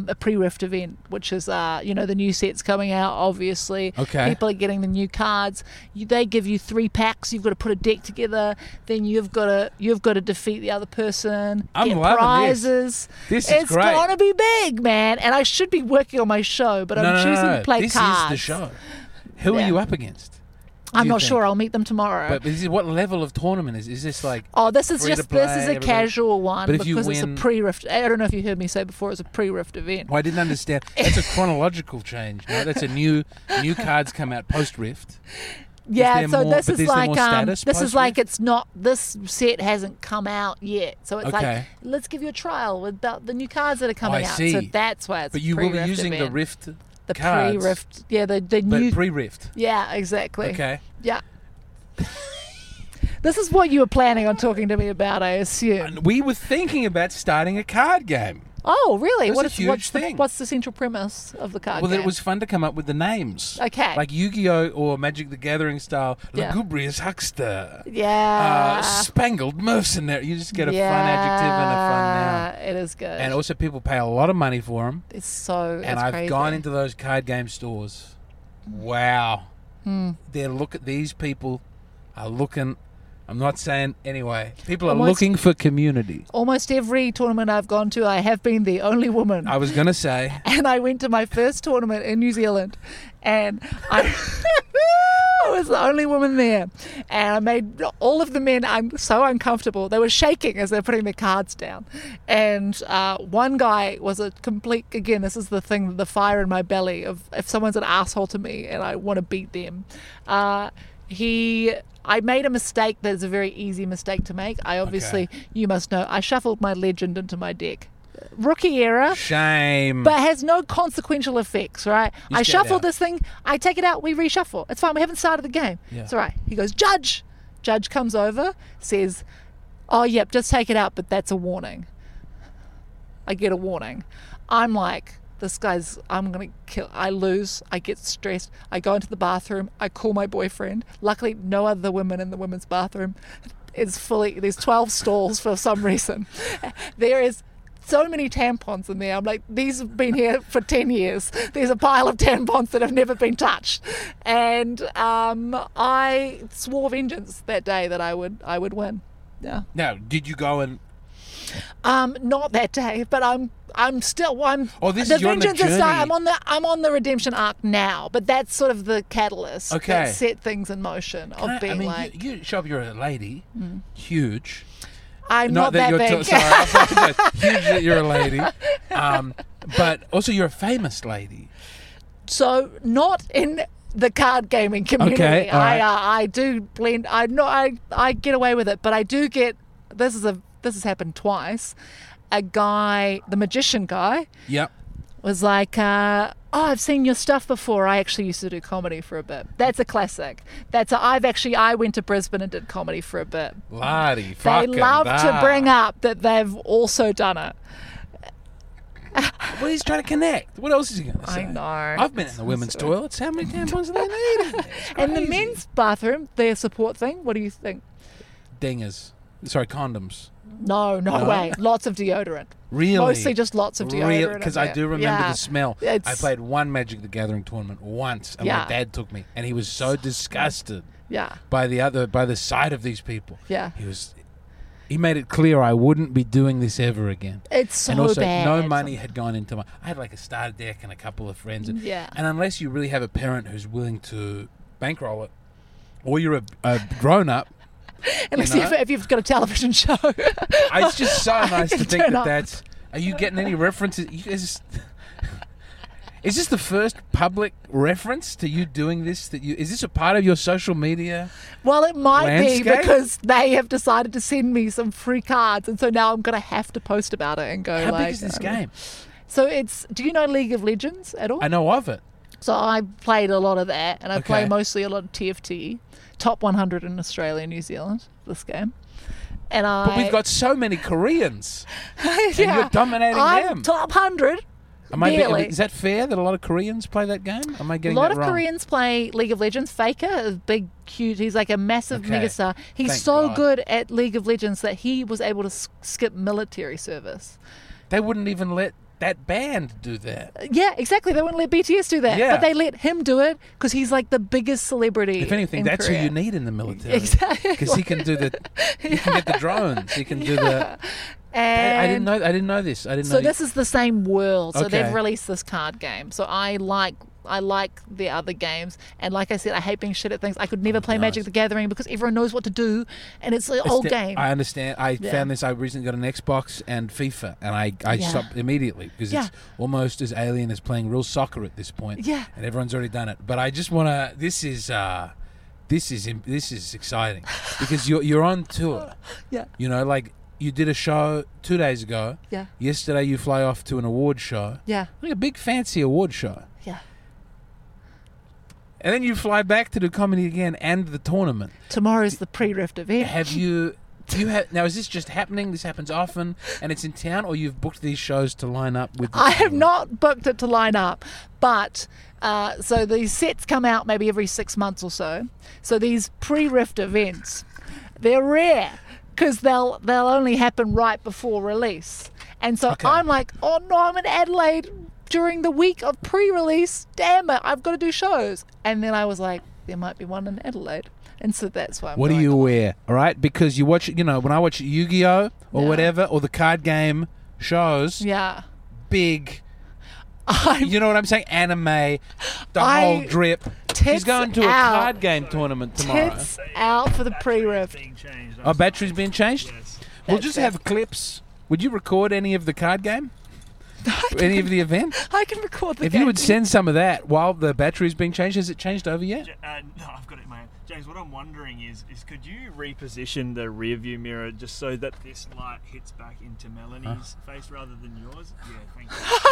event, which is the new sets coming out. Obviously, Okay. people are getting the new cards. They give you 3 packs. You've got to put a deck together. Then you've got to defeat the other person. I'm get loving prizes. This is It's great. gonna be big, man. And I should be working on my show, but I'm choosing to play this cards. is the show. Who Yeah. are you up against? I'm do you not think? sure. I'll meet them tomorrow. But what level of tournament is this like? Oh, this is free to this is play, a everybody- casual one But if you because it's win- a pre-rift. I don't know if you heard me say before. It's a pre-rift event. Well, I didn't understand. That's a chronological change. No, that's a new cards come out post Rift. Yeah, there so more- this but is is there like more status this is like post-Rift? it's not this set hasn't come out yet. So it's like Okay. let's give you a trial with about the new cards that are coming I out. see. So that's why it's But a you will be pre-rift using the event. Rift the cards. pre-rift. Yeah, the But new pre-Rift. Yeah, exactly. Okay. Yeah. This is what you were planning on talking to me about, I assume. And we were thinking about starting a card game. Oh, really? That's a huge what's thing. what's the central premise of the card Well, game? it was fun to come up with the names. Okay. Like Yu-Gi-Oh! Or Magic the Gathering style. Yeah. Lugubrious Huckster. Yeah. Spangled Mercenary. You just get a fun adjective and a fun noun. It is good. And also people pay a lot of money for them. it's so And it's I've crazy. gone into those card game stores. Wow. Hmm. These people are looking. I'm not saying anyway. People are Almost- looking for community. Almost every tournament I've gone to, I have been the only woman. I was going to say. And I went to my first tournament in New Zealand, and I was the only woman there. And I made all of the men so uncomfortable. They were shaking as they were putting their cards down. And one guy was a complete, again, this is the thing, the fire in my belly of if someone's an asshole to me and I want to beat them. I made a mistake that is a very easy mistake to make. You must know, I shuffled my legend into my deck. Rookie era. Shame. But has no consequential effects, right? You I just get it shuffle out. this thing, I take it out, we reshuffle. It's fine, we haven't started the game. Yeah. It's all right. He goes, Judge! Judge comes over, says, oh, yep, just take it out, but that's a warning. I get a warning. I'm like, I'm going to kill. I lose. I get stressed. I go into the bathroom. I call my boyfriend. Luckily, no other women in the women's bathroom. There's 12 stalls for some reason. There is so many tampons in there. I'm like, these have been here for 10 years. There's a pile of tampons that have never been touched. And I swore vengeance that day that I would win. Yeah. Now, did you go and... Not that day, but I'm still. Oh, this the is you're on the vengeance is journey. I'm on the redemption arc now, but that's sort of the catalyst Okay. that set things in motion of being like. you show up, you're a lady, huge. I'm not that you're big. sorry, I apologize. Huge that you're a lady, but also you're a famous lady. So not in the card gaming community. Okay, all right. I do blend. I get away with it, but I do get. This has happened twice. A guy, the magician guy, Yep. was like, I've seen your stuff before. I actually used to do comedy for a bit. That's a classic. I went to Brisbane and did comedy for a bit. Lardy, They fucking love to da. bring up that they've also done it. Well, he's trying to connect. What else is he going to say? I know. I've been in the women's toilets. How many tampons do they need? And the men's bathroom, their support thing, what do you think? Dingers. Sorry, condoms. No way. Lots of deodorant. Really? Mostly just lots of deodorant. Because in I there. do remember Yeah. the smell. I It's- played one Magic the Gathering tournament once, and Yeah. my dad took me, and he was so disgusted Yeah. by the sight of these people. Yeah. He made it clear I wouldn't be doing this ever again. It's so And also, bad. no money had gone into I had like a starter deck and a couple of friends. Yeah. And unless you really have a parent who's willing to bankroll it, or you're a grown up, Unless you know? if you've got a television show. it's just so nice to think Turn that up. that's. Are you getting any references? Is this the first public reference to you doing this? Is this a part of your social media? Well, it might Landscape? be because they have decided to send me some free cards, and so now I'm going to have to post about it and go How like. big is this game? So do you know League of Legends at all? I know of it. So I played a lot of that, and I play Okay. mostly a lot of TFT, top 100 in Australia and New Zealand. This game, and But we've got so many Koreans. yeah, you're dominating I'm them. top 100. Barely. Is that fair that a lot of Koreans play that game? Am I A getting lot that of wrong? Koreans play League of Legends. Faker, a big, huge. He's like a massive Okay. megastar. He's Thank so God. good at League of Legends that he was able to skip military service. They wouldn't even let that band do that. Yeah, exactly. They wouldn't let BTS do that, Yeah. but they let him do it because he's like the biggest celebrity. If anything, in that's Korea. who you need in the military. Exactly. Because he can do he can get the drones. He can do the. And I didn't know this. I didn't know. so this is the same world. So Okay. they've released this card game. So I like the other games, and like I said, I hate being shit at things. I could never play Nice. Magic the Gathering because everyone knows what to do, and it's an old game. I understand. I Yeah. found this. I recently got an Xbox and FIFA, and I Yeah. stopped immediately because Yeah. it's almost as alien as playing real soccer at this point. Yeah. And everyone's already done it. But I just want to. This is exciting because you're on tour. Yeah. You know, like you did a show 2 days ago. Yeah. Yesterday you fly off to an award show. Yeah. Like a big fancy award show. Yeah. And then you fly back to do comedy again and the tournament. Tomorrow's the pre-rift event. Now is this just happening? This happens often and it's in town, or you've booked these shows to line up with the I have tournament? not booked it to line up, but so these sets come out maybe every 6 months or so. So these pre-rift events, they're rare because they'll only happen right before release. And so Okay. I'm like, oh no, I'm in Adelaide during the week of pre-release. Damn it, I've got to do shows. And then I was like, there might be one in Adelaide. And so that's why I'm What do going. you wear? All right, because you watch, when I watch Yu-Gi-Oh or Yeah. whatever, or the card game shows, Yeah. big. I'm You know what I'm saying? Anime, the I- whole drip. She's tits going to a out. card game tournament tomorrow. tits out for the pre-rift. Being changed. Oh, battery's been changed? Yes. We'll That's just it. have clips. Would you record any of the card game? Any of the event? I can record the If you would game. send some of that while the battery's being changed, has it changed over yet? No, I've got it, mate. James, what I'm wondering is could you reposition the rear view mirror just so that this light hits back into Melanie's face rather than yours? Yeah,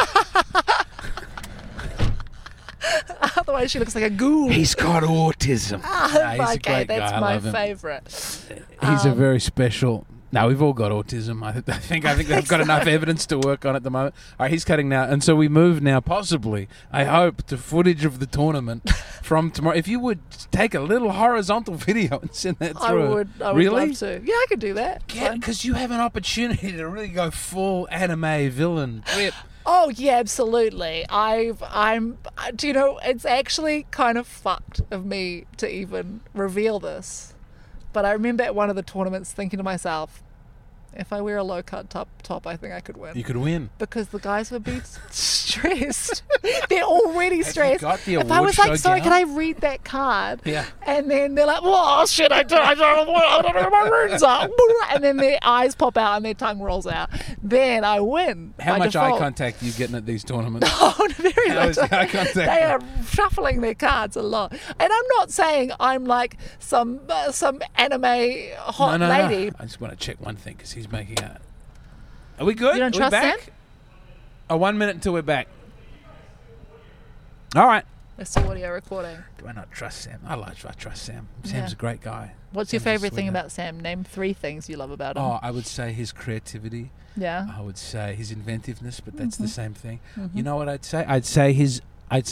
thank you. Otherwise, she looks like a ghoul. He's got autism. Nah, he's a Okay, great guy. that's I my love him. favourite. He's a very special. No, we've all got autism. I think they've got enough evidence to work on at the moment. All right, he's cutting now, and so we move now, possibly, I hope, to footage of the tournament from tomorrow. If you would take a little horizontal video and send that I through, would really? love to. Yeah, I could do that. Fine. Because you have an opportunity to really go full anime villain trip. Oh yeah, absolutely. Do you know, it's actually kind of fucked of me to even reveal this. But I remember at one of the tournaments thinking to myself, if I wear a low-cut top, I think I could win. You could win. Because the guys would be stressed. They're already Have you stressed. got the If I award was like, show sorry, gown? can I read that card? Yeah. And then they're like, oh shit, I don't know my runes are. And then their eyes pop out and their tongue rolls out. Then I win. How by much eye default. contact are you getting at these tournaments? Oh, very How much. is the eye contact? They are shuffling their cards a lot. And I'm not saying I'm like some anime hot no. lady. I just want to check one thing because he's making out. Are we good? You don't Are we trust back? Sam? Oh, 1 minute until we're back. All right. That's the audio recording. Do I not trust Sam? I trust Sam. Sam's Yeah. a great guy. What's your Sam's a favourite thing sweetheart. about Sam? Name 3 things you love about him. Oh, I would say his creativity. Yeah. I would say his inventiveness, but that's the same thing. Mm-hmm. You know what I'd say? I'd say he's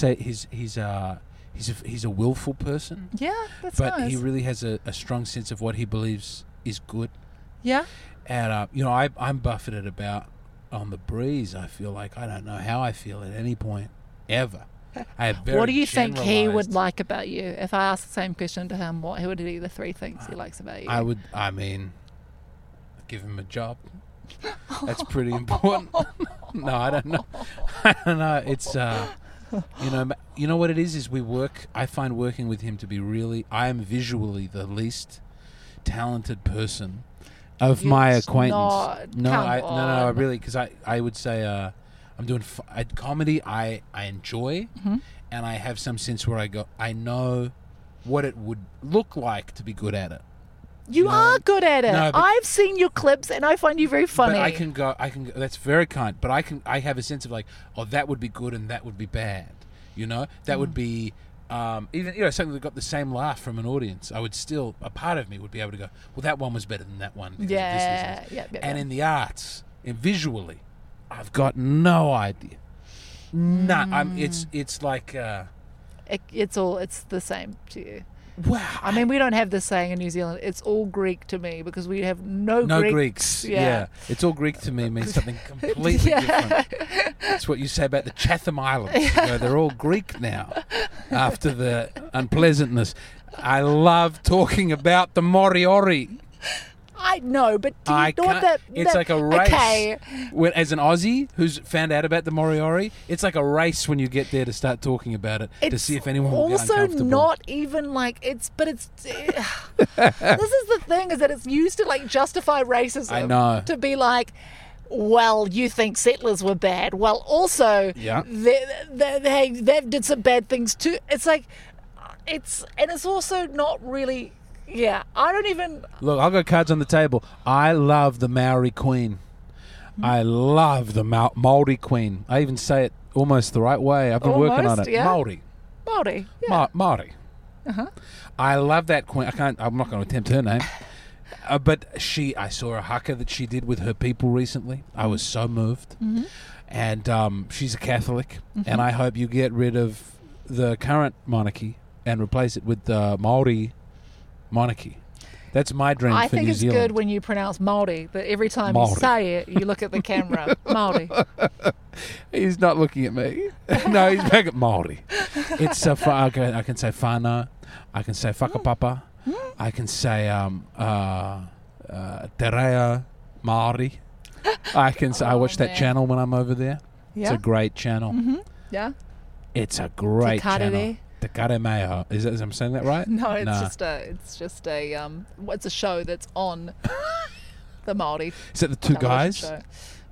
a willful person, Yeah, that's but nice. he really has a strong sense of what he believes is good. Yeah. And I'm buffeted about on the breeze. I feel like I don't know how I feel at any point ever. I have very What do you think he would generalised- like about you? If I asked the same question to him, what would be the 3 things he likes about you? I'd give him a job. That's pretty important. No, I don't know. I don't know. It's you know what it is we work. I find working with him to be really. I am visually the least talented person of my It's acquaintance. not. No, Come I on. really, because I would say I'm doing comedy. I enjoy, Mm-hmm. and I have some sense where I know what it would look like to be good at it. You No. are good at it. No, but- I've seen your clips and I find you very funny. But I can go. That's very kind. But I have a sense of like, oh, that would be good and that would be bad. You know, that would be even something that got the same laugh from an audience. I would still, a part of me would be able to go, well, that one was better than that one. Because of this, Yeah, this. yeah. And in the arts, and visually, I've got no idea. None. It's like it's the same to you. wow. I mean, we don't have this saying in New Zealand. It's all Greek to me because we have no Greeks. Yeah. It's all Greek to me means something completely different. That's what you say about the Chatham Islands. Where they're all Greek now after the unpleasantness. I love talking about the Moriori. I know, but do you I know what can't. that? It's that- like a race. Okay. As an Aussie who's found out about the Moriori, it's like a race when you get there to start talking about it to see if anyone will get also uncomfortable. not even like this is the thing, is that it's used to like justify racism. I know. To be like, well, you think settlers were bad. Well, also, Yeah. they did some bad things too. It's like, it's also not really. Yeah, I don't even. Look, I've got cards on the table. I love the Maori Queen. I love the Maori Queen. I even say it almost the right way. I've been working on Almost, it. yeah. Maori. Maori. Yeah. Maori. I love that queen. I'm not going to attempt her name. But I saw a haka that she did with her people recently. I was so moved. And she's a Catholic. And I hope you get rid of the current monarchy and replace it with the Maori monarchy. That's my dream I for think New it's Zealand. good when you pronounce Māori, that every time Māori. you say it, you look at the camera. Māori. He's not looking at me. No, he's back at Māori. It's I can say whānau. I can say whakapapa. I can say te reo Māori. I can say, I watch that man. channel when I'm over there. It's Yeah. a great channel. Yeah. It's a great Te Karere. channel. Te Kare Meo. Is I'm saying that right? No, it's just a show that's on the Māori. Is that the two television guys? show.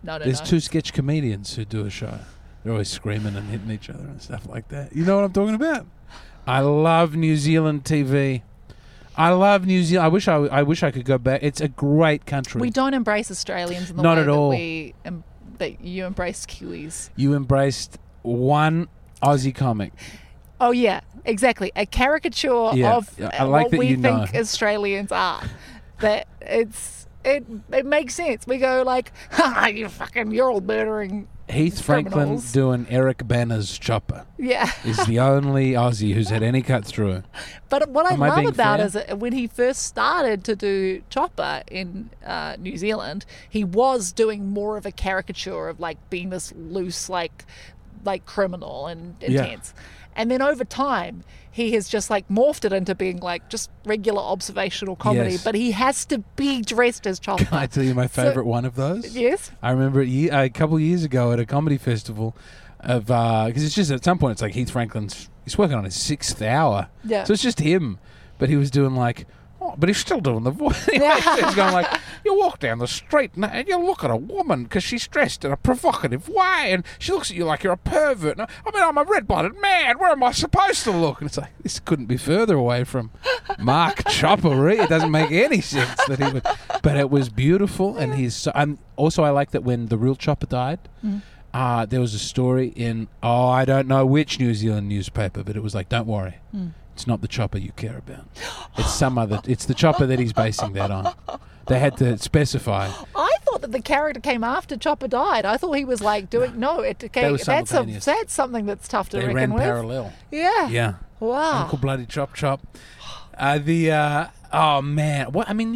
No. There's two sketch comedians who do a show. They're always screaming and hitting each other and stuff like that. You know what I'm talking about? I love New Zealand TV. I love New Zealand. I wish I could go back. It's a great country. We don't embrace Australians in the Not way at that all. that you embraced Kiwis. You embraced one Aussie comic. Oh yeah, exactly. A caricature of I like what that we you know. think Australians are. That it makes sense. We go like, ha, you're all murdering. Heath Franklin criminals. doing Eric Banner's Chopper Yeah. is the only Aussie who's had any cut through. But what I Am I love being about fair? is that when he first started to do Chopper in New Zealand, he was doing more of a caricature of like being this loose, like criminal and Yeah. intense. And then over time, he has just like morphed it into being like just regular observational comedy. Yes. But he has to be dressed as Chopper. Can I tell you my favourite one of those? Yes. I remember a couple of years ago at a comedy festival of because it's just at some point it's like Heath Franklin's he's working on his 6th hour, Yeah. so it's just him, but he was doing like, but he's still doing the voice. Anyway, he's going like, you walk down the street and you look at a woman because she's dressed in a provocative way, and she looks at you like you're a pervert. And I'm a red-blooded man. Where am I supposed to look? And it's like this couldn't be further away from Mark Chopper. It doesn't make any sense that he would, but it was beautiful, and he's. So, also, I like that when the real Chopper died. There was a story in, I don't know which New Zealand newspaper, but it was like, don't worry, it's not the Chopper you care about. It's some other, it's the Chopper that he's basing that on. They had to specify. I thought that the character came after Chopper died. I thought he was like doing, no, it came, was that's simultaneous. that's something that's tough to They reckon ran with. parallel. Yeah. Yeah. Wow. Uncle Bloody Chop Chop. Oh man, what I mean,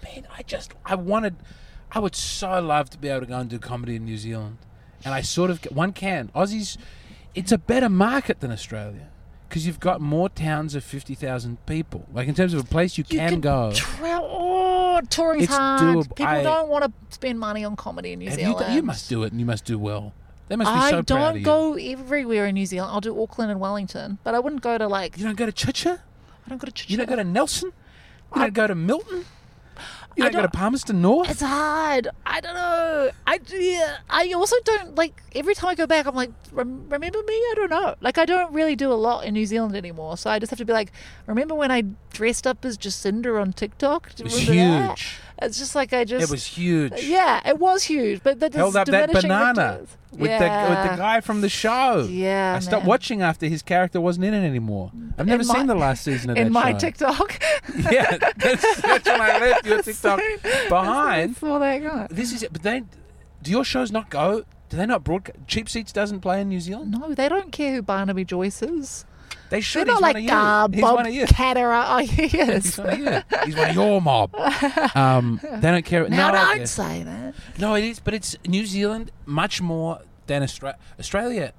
I would so love to be able to go and do comedy in New Zealand, and I sort of one can. Aussies, it's a better market than Australia because you've got more towns of 50,000 people. Like in terms of a place you can go. Touring's It's hard. doable. People don't want to spend money on comedy in New Have Zealand. you must do it, and you must do well. They must be I so proud of don't you. go everywhere in New Zealand. I'll do Auckland and Wellington, but I wouldn't go to like. You don't go to Chicha? I don't go to. You don't go to Nelson? You don't go to Milton? You I don't go to don't- Palmerston North? It's hard. I don't know. I also don't like. Every time I go back, I'm like, remember me? I don't know. Like I don't really do a lot in New Zealand anymore, so I just have to be like, remember when I dressed up as Jacinda on TikTok? Do you It was remember that? huge. It's just like I just. It was huge. Yeah, it was huge, but that Held up that banana with the Yeah. guy from the show. Yeah, I stopped man. watching after his character wasn't in it anymore. I've never In my- seen the last season of that in my show. TikTok. Yeah, that's when I left your TikTok behind. That's all they got. This is it. But do your shows not go? Do they not broadcast? Cheap Seats doesn't play in New Zealand. No, they don't care who Barnaby Joyce is. They They're should. not He's like one of you. He's Bob one of you. Catter. Oh, he He's is. one of you. He's one of your mob. They don't care. Now no, I don't guess. say that. No, it is, but it's New Zealand much more than Australia. Australia.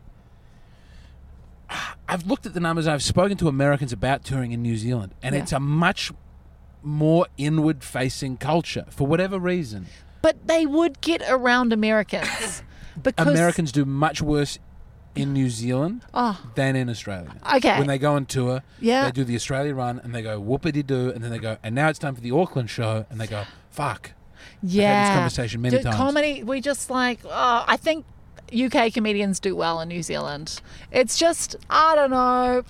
I've looked at the numbers. I've spoken to Americans about touring in New Zealand, and Yeah. it's a much more inward-facing culture for whatever reason. But they would get around Americans because Americans do much worse in New Zealand Oh, than in Australia. okay. When they go on tour, Yeah. they do the Australia run, and they go whoopity-doo, and then they go, and now it's time for the Auckland show, and they go, fuck. yeah. conversation many times. Comedy, we just like. I think UK comedians do well in New Zealand. It's just I don't know.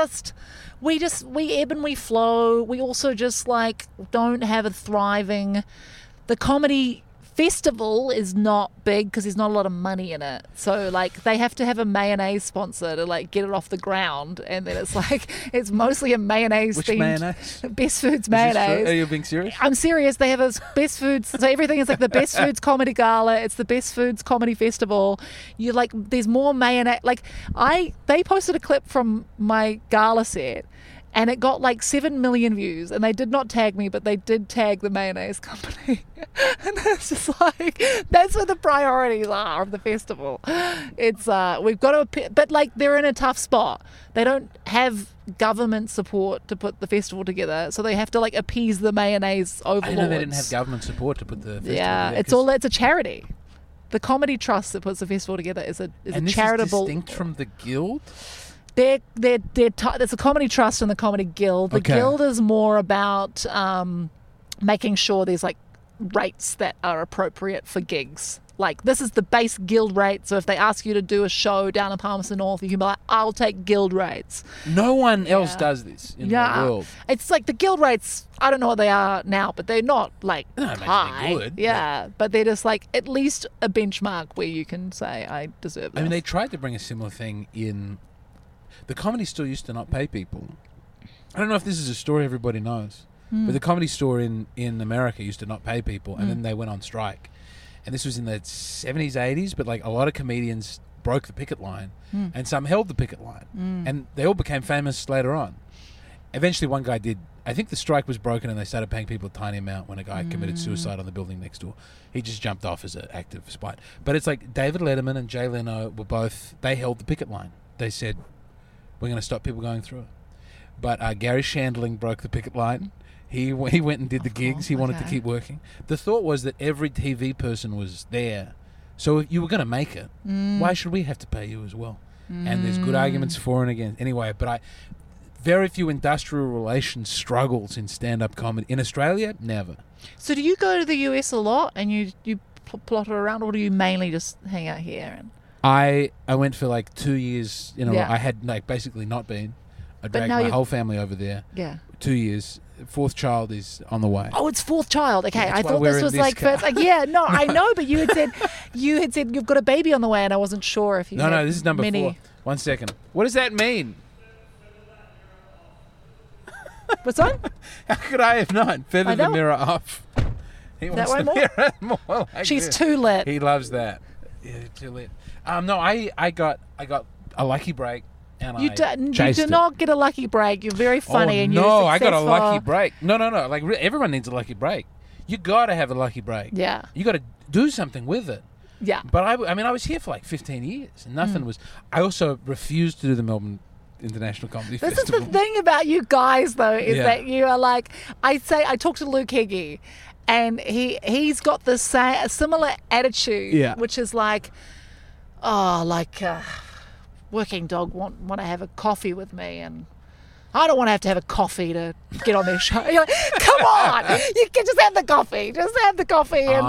We ebb and we flow. We also just like don't have a thriving. The comedy festival is not big because there's not a lot of money in it. So like they have to have a mayonnaise sponsor to like get it off the ground, and then it's like it's mostly a mayonnaise Which themed mayonnaise? Best Foods Is this true? mayonnaise. Are you being serious? I'm serious. They have a Best Foods. So everything is like the Best Foods Comedy Gala. It's the Best Foods Comedy Festival. You like, there's more mayonnaise. Like they posted a clip from my gala set, and it got like 7 million views. And they did not tag me, but they did tag the mayonnaise company. And it's just like that's what the priorities are of the festival. It's we've got to, but like they're in a tough spot. They don't have government support to put the festival together, so they have to like appease the mayonnaise overlords. I didn't know they didn't have government support to put the festival Yeah, together, it's a charity. The Comedy Trust that puts the festival together is a and this charitable. is distinct from the guild. There's a Comedy Trust and the Comedy Guild. The Okay. Guild is more about making sure there's like rates that are appropriate for gigs. Like, this is the base guild rate. So if they ask you to do a show down in Palmerston North, you can be like, I'll take guild rates. No one else Yeah. does this in Yeah. the world. It's like the guild rates, I don't know what they are now, but they're not like No, it makes me high. good, Yeah, but they're just like at least a benchmark where you can say, I deserve this. I mean, they tried to bring a similar thing in. The Comedy Store used to not pay people. I don't know if this is a story everybody knows, but the Comedy Store in America used to not pay people, and then they went on strike. And this was in the 70s, 80s, but like a lot of comedians broke the picket line, and some held the picket line, and they all became famous later on. Eventually, one guy did. I think the strike was broken, and they started paying people a tiny amount when a guy committed suicide on the building next door. He just jumped off as an act of spite. But it's like David Letterman and Jay Leno were both. They held the picket line. They said, "We're going to stop people going through it." But Gary Shandling broke the picket line. He went and did the gigs. He wanted to okay. keep working. The thought was that every TV person was there. So if you were going to make it, why should we have to pay you as well? And there's good arguments for and against. Anyway, but very few industrial relations struggles in stand-up comedy. In Australia, never. So do you go to the US a lot and you plot it around, or do you mainly just hang out here? And I went for like 2 years in a row. Yeah. I had like basically not been. I dragged now my you- whole family over there. yeah. 2 years. Fourth child is on the way. Oh, it's fourth child. Okay, That's I why thought we're this in was this like car. first. Like, yeah, no, I know, but you had said you've got a baby on the way, and I wasn't sure if you. No, had this is number many. 4. 1 second. What does that mean? What's on? How could I have not? Feather I the know. mirror off. He wants one the more? mirror more like She's this. too lit. He loves that. Yeah, too lit. No, I got a lucky break, and You I do chased it. not get a lucky break. You're very funny, oh, and no, you're I got a successful. lucky break. No. Like everyone needs a lucky break. You got to have a lucky break. Yeah, You got to do something with it. yeah. But I mean, I was here for like 15 years, and nothing was. I also refused to do the Melbourne International Comedy This Festival. is the thing about you guys, though, is Yeah. that you are like, I talked to Luke Heggie, and he's got the a similar attitude, Yeah. which is like, working dog want to have a coffee with me, and I don't want to have a coffee to get on their show. You're like, come on, you can just have the coffee, and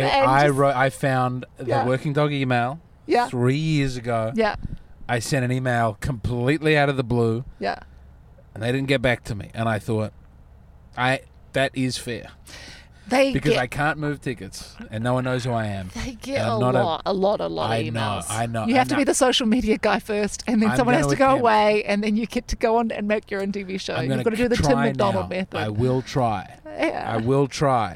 I found the Yeah. Working Dog email Yeah. 3 years ago. yeah, I sent an email completely out of the blue, yeah. and they didn't get back to me. And I thought, that is fair They because get, I can't move tickets, and no one knows who I am. They get And a I'm not lot of I know, emails. I know, You have and to be the social media guy first, and then I'm someone has gonna to go attempt. away, and then you get to go on and make your own TV show. I'm You've gonna got to do the Tim try McDonald now. method. I will try. Yeah. I will try.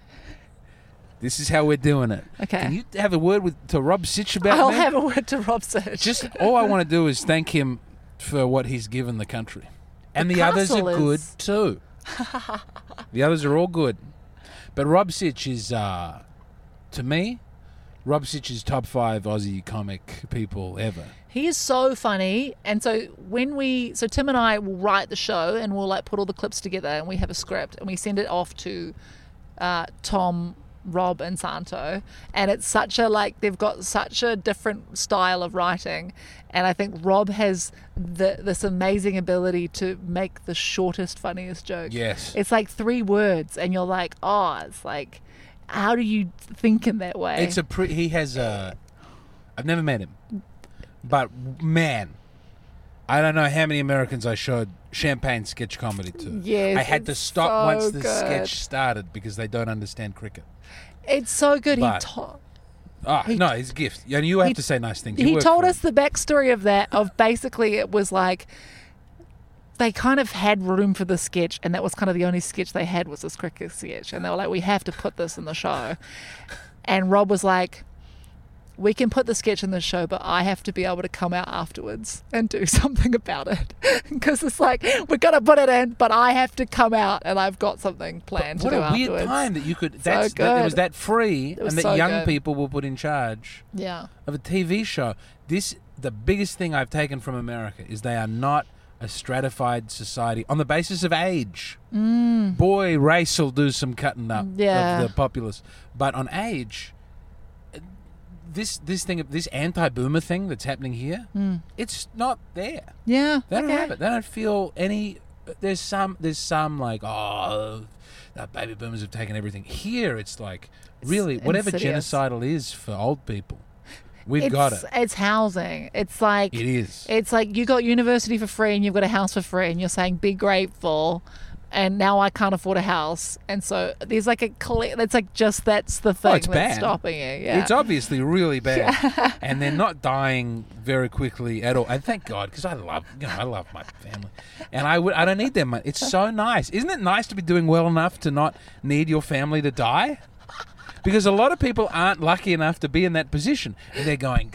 This is how we're doing it. Okay. Can you have a word to Rob Sitch about I'll me? have a word to Rob Sitch. Just all I want to do is thank him for what he's given the country. And the others are castle good is- too. The others are all good. But Rob Sitch is, to me, Rob Sitch is top 5 Aussie comic people ever. He is so funny, and so so Tim and I will write the show, and we'll like put all the clips together, and we have a script, and we send it off to Tom, Rob, and Santo, and it's such a they've got such a different style of writing, and I think Rob has this amazing ability to make the shortest, funniest joke. Yes. It's like 3 words, and you're like, oh, it's like, how do you think in that way? He has I've never met him. But man, I don't know how many Americans I showed champagne sketch comedy to. Yes, I had to it's stop so once the good. sketch started because they don't understand cricket. It's so good. But- No, he's a gift. And you have to say nice things. You He work told for us the backstory of that, of basically it was like they kind of had room for the sketch, and that was kind of the only sketch they had was this cricket sketch, and they were like, we have to put this in the show. And Rob was like, we can put the sketch in the show, but I have to be able to come out afterwards and do something about it. Because it's like, we're going to put it in, but I have to come out and I've got something planned What to do a weird afterwards. time that you could. So That it good. was that free, was and that so young good. people were put in charge Yeah. of a TV show. The biggest thing I've taken from America is they are not a stratified society on the basis of age. Boy, race will do some cutting up Yeah. of the populace, but on age, this anti-boomer thing that's happening here, it's not there. Yeah. They don't okay. have it. They don't feel any there's some like, oh, the baby boomers have taken everything. Here it's like, really, whatever insidious. genocidal is for old people, we've got it. It's housing. It's like It is. It's like you got university for free and you've got a house for free, and you're saying be grateful. And now I can't afford a house, and so there's like it's like just that's the thing it's that's bad. stopping you. Yeah, It's obviously really bad, and they're not dying very quickly at all. And thank God, because I love my family, and I don't need them. It's so nice, isn't it? Nice to be doing well enough to not need your family to die, because a lot of people aren't lucky enough to be in that position, and they're going,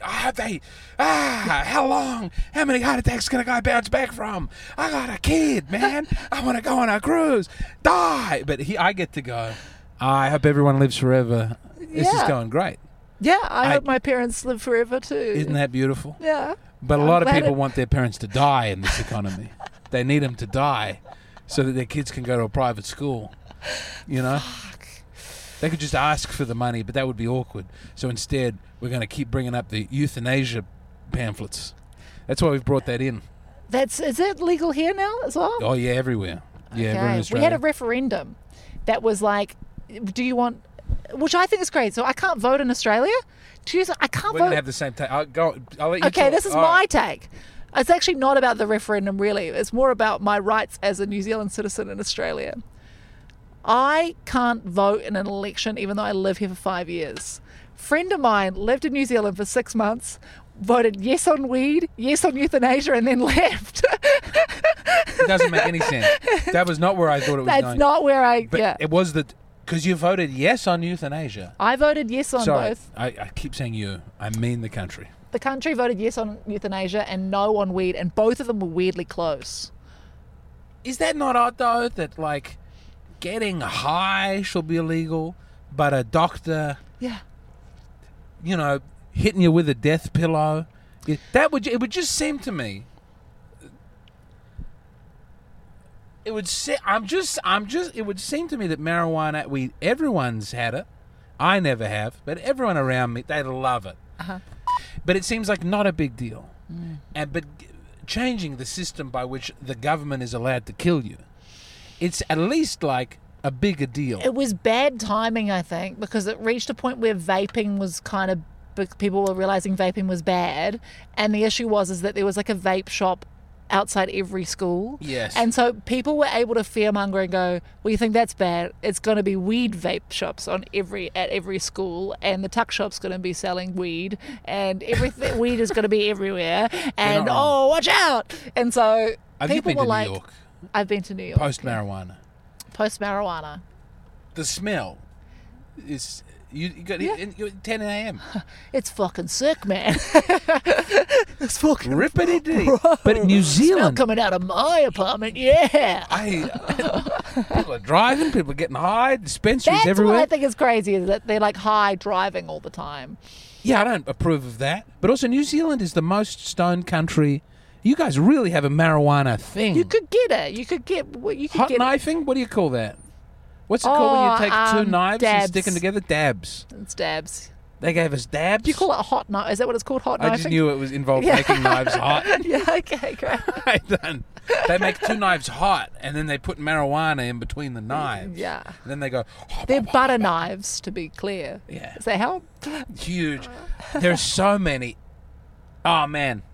how long? How many heart attacks can a guy bounce back from? I got a kid, man. I want to go on a cruise. Die, but I get to go. I hope everyone lives forever. This is Yeah. going great. yeah. I hope my parents live forever too. Isn't that beautiful? Yeah. But a I'm lot of glad people it- want their parents to die in this economy. They need them to die so that their kids can go to a private school. You know? They could just ask for the money, but that would be awkward. So instead, we're going to keep bringing up the euthanasia pamphlets. That's why we've brought that in. Is it legal here now as well? Oh, yeah, everywhere. Yeah, everywhere in Okay. We Australia. had a referendum that was like, do you want, which I think is great. So I can't vote in Australia. I can't We're going vote. to have the same take. I'll let you Okay, talk. this is All my right. take. It's actually not about the referendum, really. It's more about my rights as a New Zealand citizen in Australia. I can't vote in an election even though I live here for 5 years. Friend of mine lived in New Zealand for 6 months, voted yes on weed, yes on euthanasia, and then left. It doesn't make any sense. That was not where I thought it was That's going. not where I... But yeah. it was because you voted yes on euthanasia. I voted yes on Sorry, both. I keep saying you. I mean the country. The country voted yes on euthanasia and no on weed, and both of them were weirdly close. Is that not odd, though, that, like, getting high should be illegal, but a doctor, Yeah. you know, hitting you with a death pillow, it would just seem to me. It would it would seem to me that marijuana, everyone's had it. I never have, but everyone around me, they love it. Uh-huh. But it seems like not a big deal. But changing the system by which the government is allowed to kill you, it's at least like a bigger deal. It was bad timing, I think, because it reached a point where vaping was kind of... people were realizing vaping was bad, and the issue is that there was like a vape shop outside every school. Yes. And so people were able to fearmonger and go, well, you think that's bad? It's going to be weed vape shops at every school, and the tuck shop's going to be selling weed, and everything weed is going to be everywhere, and not wrong. watch out. And so Have you people been were to like, New York I've been to New York. post marijuana? Post marijuana. The smell is you got Yeah. you're 10 a.m. It's fucking sick, man. It's fucking Rippity dee. But New smell Zealand, coming out of my apartment. Yeah. people are driving, people are getting high, dispensaries That's everywhere. what I think is crazy, is that they're like high driving all the time. Yeah, I don't approve of that. But also, New Zealand is the most stoned country. You guys really have a marijuana thing. You could get it. You could get. Hot get knifing? What do you call that? What's it called when you take two knives dabs. and stick them together? Dabs. It's dabs. They gave us dabs. Do you call it a hot knife? Is that what it's called? Hot I knifing? just knew it was involved Yeah. making knives hot. Yeah. Okay. Great. I don't. They make two knives hot, and then they put marijuana in between the knives. Yeah. And then they go. They're butter knives, to be clear. Yeah. Does that help? Huge. There's so many. Oh man.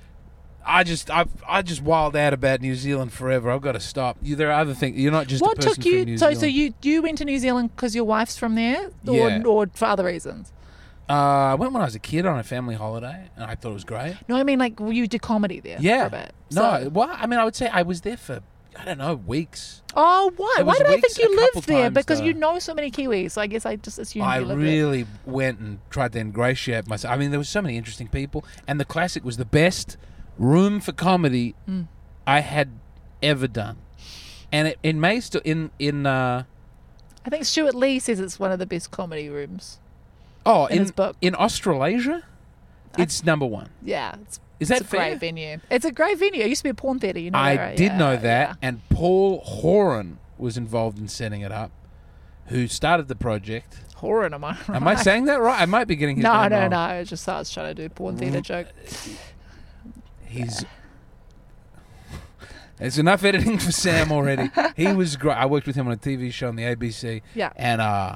I just wild out about New Zealand forever. I've got to stop. There are other things. You're not just What a person took from you? New So Zealand. you went to New Zealand because your wife's from there, Yeah. or for other reasons? I went when I was a kid on a family holiday, and I thought it was great. No, I mean like you did comedy there. Yeah. For a bit. No, So- well, I mean, I would say I was there for, I don't know, weeks. Oh, why? It Why was did I weeks, think you a couple lived there? times, Because though. you know so many Kiwis. So I guess I just assumed I you lived there. really went and tried to ingratiate myself. I mean, there were so many interesting people, and the Classic was the best room for comedy I had ever done. And it may still I think Stuart Lee says it's one of the best comedy rooms. in his book. in Australasia, it's number one. Yeah, Is that it's a fair? great venue. It's a great venue. It used to be a porn theatre. You know I that, right? did Yeah, know that, yeah. and Paul Horan was involved in setting it up, who started the project. Horan, am I right? Am I saying that right? I might be getting his No, name no, wrong. no. I just I was trying to do a porn theatre joke. He's It's enough editing for Sam already. He was great. I worked with him on a TV show on the ABC. Yeah. And I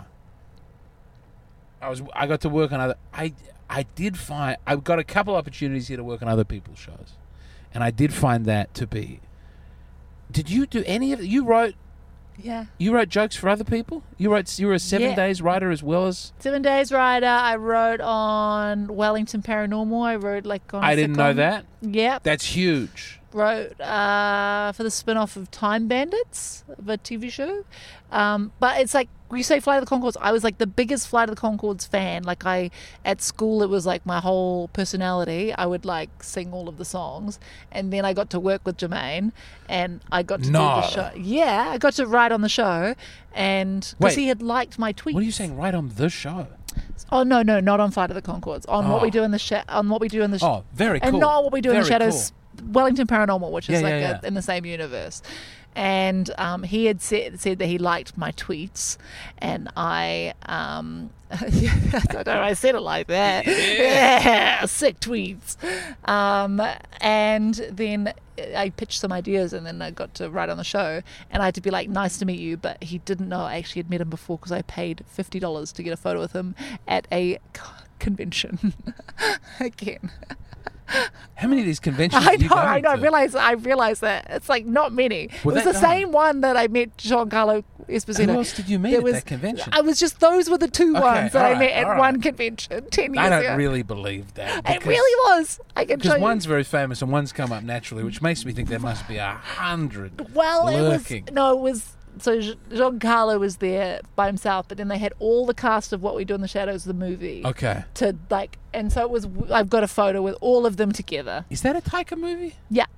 got to work on other. I got a couple opportunities here to work on other people's shows, and I did find that to be. Did you do any of it? You wrote jokes for other people? You were a 7 Days writer as well as 7 Days writer. I wrote on Wellington Paranormal. I wrote like on. I didn't know that. Yep. That's huge. Wrote for the spin-off of Time Bandits, of a TV show. But it's like, you say Flight of the Conchords, I was like the biggest Flight of the Conchords fan. Like at school, it was like my whole personality. I would like sing all of the songs. And then I got to work with Jermaine and I got to do the show. Yeah, I got to write on the show. And because he had liked my tweets. What are you saying, write on the show? Oh, no, not on Flight of the Conchords. On what we do in the Oh, very cool. And not what we do in the Very shadows. cool. Wellington Paranormal, which is Yeah. in the same universe. And he had said that he liked my tweets, and I don't know, I said it like that. Yeah, sick tweets. And then I pitched some ideas, and then I got to write on the show, and I had to be like, nice to meet you, but he didn't know I actually had met him before because I paid $50 to get a photo with him at a convention. Again. How many of these conventions I are you know. going to? I realized that. It's like not many. Well, it was the same one that I met Giancarlo Esposito. Who else did you meet at that convention? I was just, those were the two ones that I met at one convention 10 years I ago. don't really believe that. It really was. I can show Because you. one's very famous and one's come up naturally, which makes me think there must be 100 Well, lurking. it was. So Giancarlo was there by himself, but then they had all the cast of What We Do in the Shadows, the movie. Okay. To like, and so it was. I've got a photo with all of them together. Is that a Taika movie? Yeah.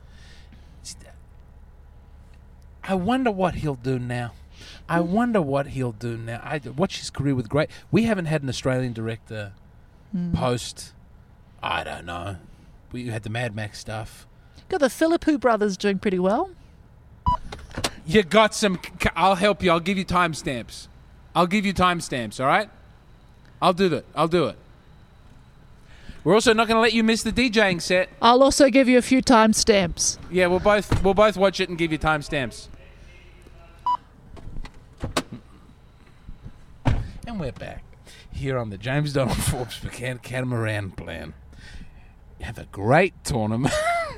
I wonder what he'll do now. I watch his career with great. We haven't had an Australian director post. I don't know. We had the Mad Max stuff. Got the Philippou brothers doing pretty well. You got some. I'll help you. I'll give you timestamps. All right? I'll do it. We're also not going to let you miss the DJing set. I'll also give you a few timestamps. Yeah, we'll both watch it and give you timestamps. And we're back here on the James Donald Forbes Catamaran Plan. Have a great tournament.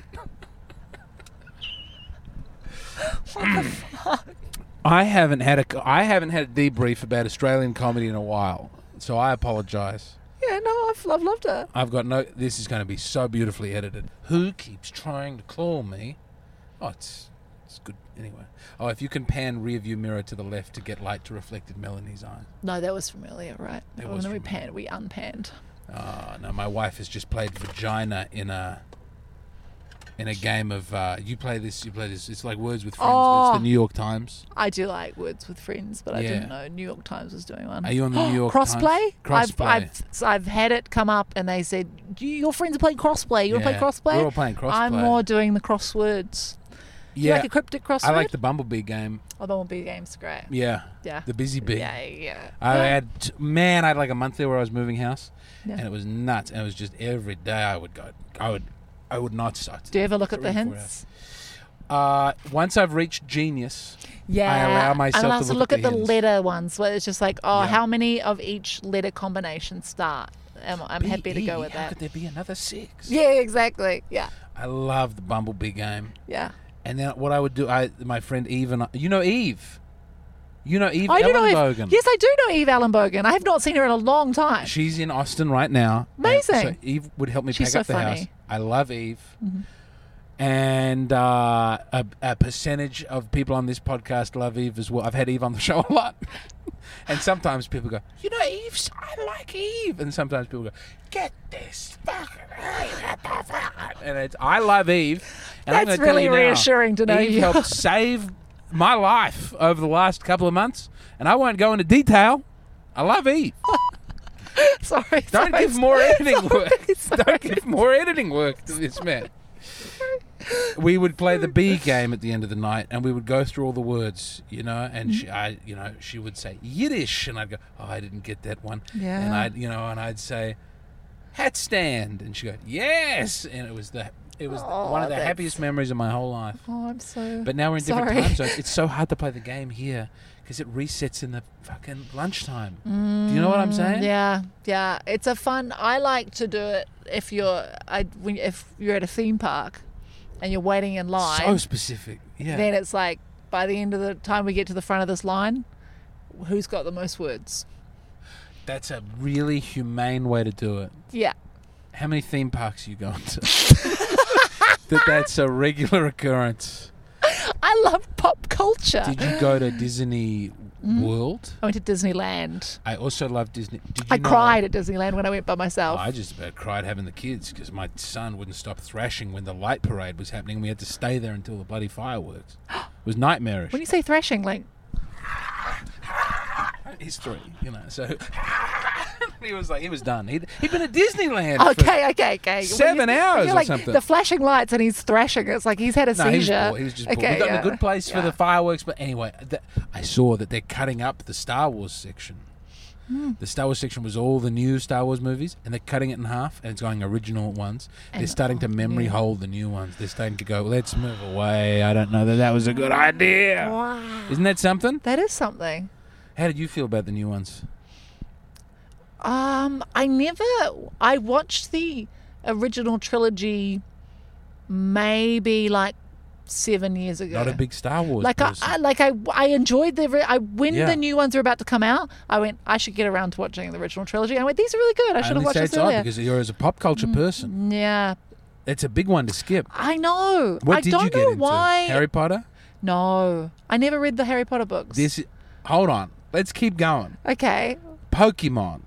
What the fuck? I haven't had a debrief about Australian comedy in a while, so I apologise. Yeah, no, I've loved it. I've got no. This is going to be so beautifully edited. Who keeps trying to call me? Oh, it's good anyway. Oh, if you can pan rear view mirror to the left to get light to reflected Melanie's eye. No, that was from earlier, right? That was from earlier. We unpanned. Oh no, my wife has just played vagina in a game of you play this. It's like Words with Friends. Oh. It's the New York Times. I do like Words with Friends, but I didn't know New York Times was doing one. Are you on the New York Crossplay? Times? Crossplay. I've had it come up and they said, your friends are playing Crossplay. You want to play Crossplay? We're all playing Crossplay. I'm more doing the crosswords. Do you Yeah, like a cryptic crossword? I like the Bumblebee game. Oh, the Bumblebee game's great. Yeah. Yeah. The Busy Bee. Yeah. I had like a month there where I was moving house, Yeah. and it was nuts. And it was just every day I would not start. Do you ever look at the 3 or 4 hints? hours. Once I've reached genius, Yeah. I allow myself and I to also look look at at the the hints. letter ones where it's just like, Yeah. how many of each letter combination start? I'm happy to go with How that. could there be another 6? Yeah, exactly. Yeah. I love the Bumblebee game. Yeah. And then what I would do, my friend Eve and you know Eve? You know Eve I do know Eve. Ellenbogen? Yes, I do know Eve Ellenbogen. I have not seen her in a long time. She's in Austin right now. Amazing. And so Eve would help me She's pack so up the funny. house. I love Eve. Mm-hmm. And a percentage of people on this podcast love Eve as well. I've had Eve on the show a lot. And sometimes people go, you know Eve, I like Eve. And sometimes people go, get this fucking Eve. And I love Eve. And I'm That's gonna tell really you now, reassuring to know Eve you. helped save my life over the last couple of months. And I won't go into detail. I love Eve. Sorry. Don't give more editing work. Don't give more editing work to this man. We would play the B game at the end of the night, and we would go through all the words, and she would say Yiddish, and I'd go, oh, I didn't get that one. Yeah. And I'd say hat stand, and she'd go, yes, and it was the It was Oh, one of the that's- happiest memories of my whole life. Oh, I'm so. But now we're in different Sorry. time zones. It's so hard to play the game here because it resets in the fucking lunchtime. Do you know what I'm saying? Yeah. It's a fun. I like to do it if you're if you're at a theme park and you're waiting in line. So specific. Yeah. Then it's like by the end of the time we get to the front of this line, who's got the most words? That's a really humane way to do it. Yeah. How many theme parks are you going to? That's a regular occurrence. I love pop culture. Did you go to Disney World? I went to Disneyland. I also love Disney. Did you I know- cried at Disneyland when I went by myself. I just about cried having the kids because my son wouldn't stop thrashing when the light parade was happening. We had to stay there until the bloody fireworks. It was nightmarish. When you say thrashing, like, He's 3, so he was done. He'd been at Disneyland. for- okay. 7 hours you're or like something. The flashing lights and he's thrashing. It's like he's had a No, he was seizure. bored. He was just bored. Okay, We got in yeah. a good place for Yeah. the fireworks, but anyway, I saw that they're cutting up the Star Wars section. The Star Wars section was all the new Star Wars movies, and they're cutting it in half, and it's going original ones. They're And starting to all memory new. hold the new ones. They're starting to go, let's move away. I don't know that was a good idea. Wow. Isn't that something? That is something. How did you feel about the new ones? I watched the original trilogy maybe like 7 years ago. Not a big Star Wars like person. I enjoyed when Yeah. the new ones were about to come out. I went, I should get around to watching the original trilogy. I went, these are really good. I should have only watched say this it's odd earlier. because you're as a pop culture person. Yeah, It's a big one to skip. I know. What I did don't you get know into? why. Harry Potter? No, I never read the Harry Potter books. Hold on. Let's keep going. Okay. Pokemon.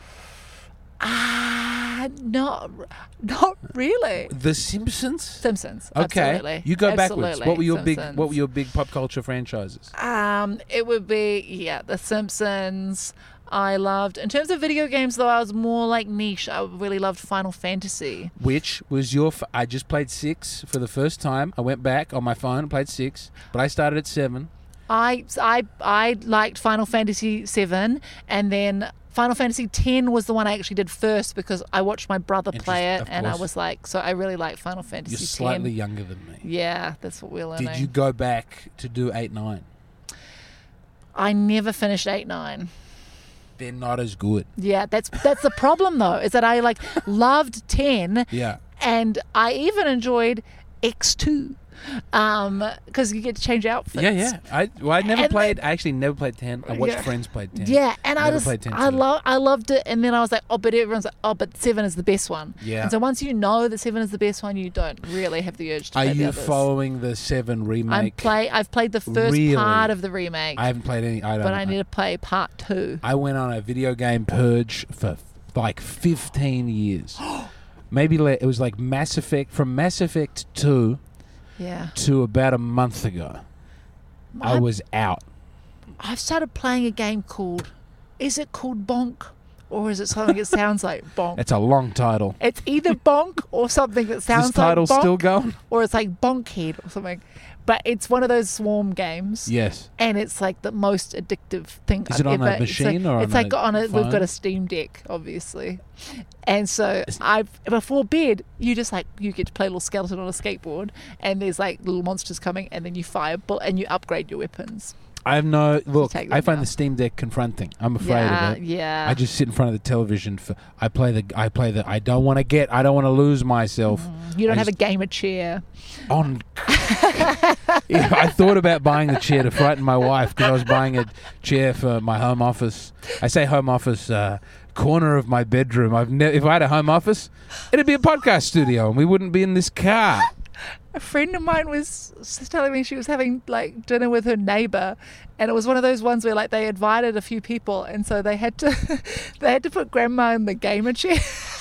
Not really. The Simpsons? Simpsons. Okay. Absolutely. You go backwards. Absolutely. What were your Simpsons. big pop culture franchises? It would be The Simpsons. I loved, in terms of video games though, I was more like niche. I really loved Final Fantasy. Which was your I just played 6 for the first time. I went back on my phone and played 6, but I started at 7. I liked Final Fantasy 7, and then Final Fantasy 10 was the one I actually did first because I watched my brother play it, Of and I course. was like, so I really like Final Fantasy You're 10. slightly younger than me. Yeah, that's what we're learning. Did you go back to do 8, 9? I never finished 8, 9. They're not as good. Yeah, that's the problem though, is that I loved 10, Yeah. and I even enjoyed X2 because you get to change outfits. Yeah. I actually never played 10. I watched Yeah. friends play 10. Yeah, and I Never just played 10 I too. loved it, and then I was like, but everyone's like, but 7 is the best one. Yeah. And so once you know that 7 is the best one, you don't really have the urge to Are play the you others. following the 7 remake? I've played the first Really? part of the remake, I haven't played any. I don't but know. I need to play part 2. I went on a video game purge for like 15 years. Maybe it was like Mass Effect, from Mass Effect 2 Yeah. to about a month ago. I was out. I've started playing a game called, is it called Bonk? Or is it something that sounds like Bonk? It's a long title. It's either Bonk or something that Is sounds this title like Bonk, still going? or it's like Bonkhead or something. But it's one of those swarm games. Yes. And it's like the most addictive thing Is I've it on a ever. machine or it's on like a on a. We've phone? got a Steam Deck, obviously, and so before bed you just you get to play a little skeleton on a skateboard, and there's like little monsters coming, and then you fire and you upgrade your weapons. I have no look. take I them find now. the Steam Deck confronting. I'm afraid of it. Yeah. I just sit in front of the television for. I play the. I don't want to lose myself. You don't I have a just- gamer chair. On. Yeah, I thought about buying the chair to frighten my wife because I was buying a chair for my home office. I say home office, corner of my bedroom. If I had a home office, it'd be a podcast studio, and we wouldn't be in this car. A friend of mine was telling me she was having dinner with her neighbor, and it was one of those ones where they invited a few people, and so they had to put grandma in the gamer chair.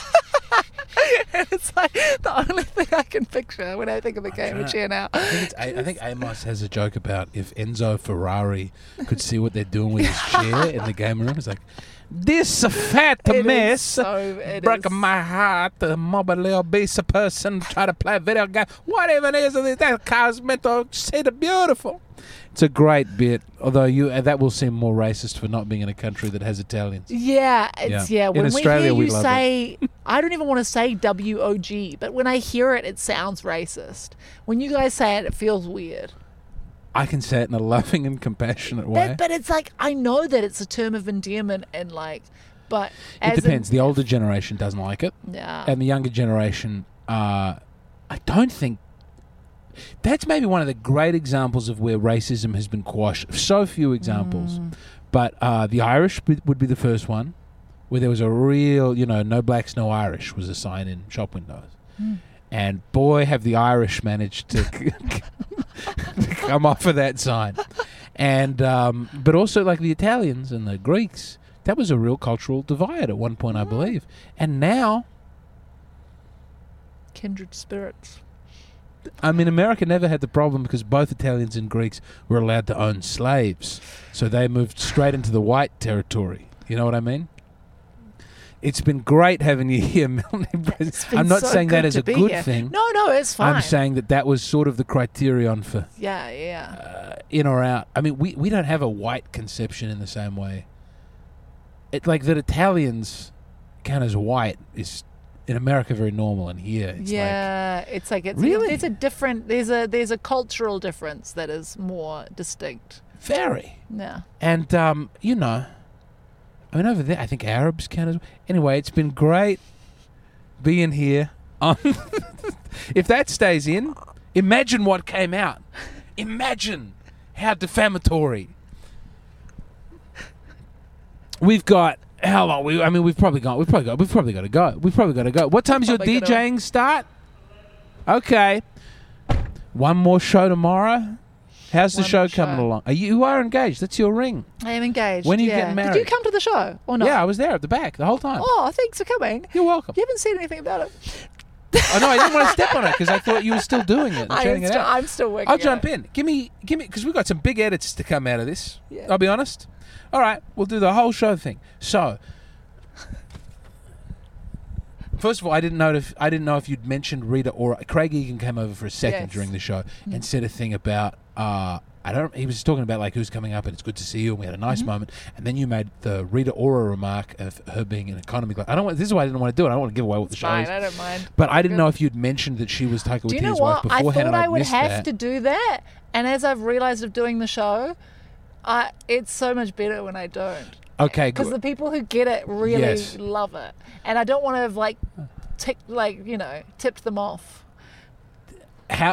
And it's the only thing I can picture when I think of a gamer chair now. I think Amos has a joke about if Enzo Ferrari could see what they're doing with his chair in the game room. It's like, this fat It is mess it broke is. my heart. The mobile obese person try to play a video game. What even is it? That car's meant to see the beautiful. It's a great bit, although that will seem more racist for not being in a country that has Italians. Yeah, it's Yeah. In When Australia, we we hear you love say I don't even want to say WOG, but when I hear it, it sounds racist. When you guys say it, it feels weird. I can say it in a loving and compassionate way. But it's like, I know that it's a term of endearment and like, but It depends. The older generation doesn't like it. Yeah. And the younger generation, I don't think... That's maybe one of the great examples of where racism has been quashed. So few examples. But the Irish would be the first one, where there was a real, no blacks, no Irish was a sign in shop windows. And boy, have the Irish managed to come off of that sign. And but also like the Italians and the Greeks, that was a real cultural divide at one point, I believe. And now... Kindred spirits. I mean, America never had the problem because both Italians and Greeks were allowed to own slaves. So they moved straight into the white territory. You know what I mean? It's been great having you here, Melanie. I'm not saying that as a good thing. No, it's fine. I'm saying that was sort of the criterion for in or out. I mean, we don't have a white conception in the same way. Like that Italians count as white is in America very normal, and here it's really? There's a different there's a cultural difference that is more distinct. Very. Yeah. And I mean, over there, I think Arabs count as well. Anyway, it's been great being here. If that stays in, imagine what came out. Imagine how defamatory. We've got how long? We've probably got to go. What time does your DJing start? Okay, one more show tomorrow. How's the show coming along? You are engaged. That's your ring. I am engaged. When are you getting married? Did you come to the show or not? Yeah, I was there at the back the whole time. Oh, thanks for coming. You're welcome. You haven't said anything about it. I know, I didn't want to step on it because I thought you were still doing it and chatting it out. I'm still working. I'll jump in. Give me, because we've got some big edits to come out of this. Yeah. I'll be honest. All right, we'll do the whole show thing. So, first of all, I didn't know if you'd mentioned Rita Ora. Craig Egan came over for a second during the show and said a thing about he was talking about like who's coming up and it's good to see you and we had a nice moment, and then you made the Rita Ora remark of her being an economy class. This is why I didn't want to do it. I don't want to give away what the show is. I don't mind. But I didn't know if you'd mentioned that she was Taika Waititi's wife beforehand. I thought I would have to do that, and as I've realised of doing the show, it's so much better when I don't. Okay, because the people who get it really love it, and I don't want to have tipped them off. How?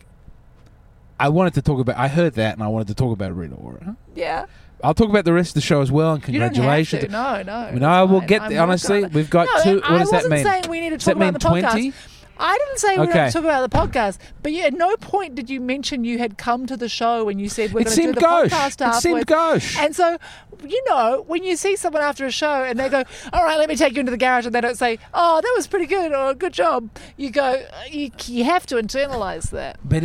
I wanted to talk about. I heard that, and I wanted to talk about Rita Ora. Yeah. I'll talk about the rest of the show as well, and congratulations. You don't have to. No. I mean, I will get. Honestly, we've got two. What does that mean? I wasn't saying we need to talk about the 20? podcast. I didn't say we were going to talk about the podcast, but at no point did you mention you had come to the show when you said we're going to do the podcast afterwards. It seemed gauche. And so, when you see someone after a show and they go, all right, let me take you into the garage, and they don't say, oh, that was pretty good or good job, you go, you have to internalise that. But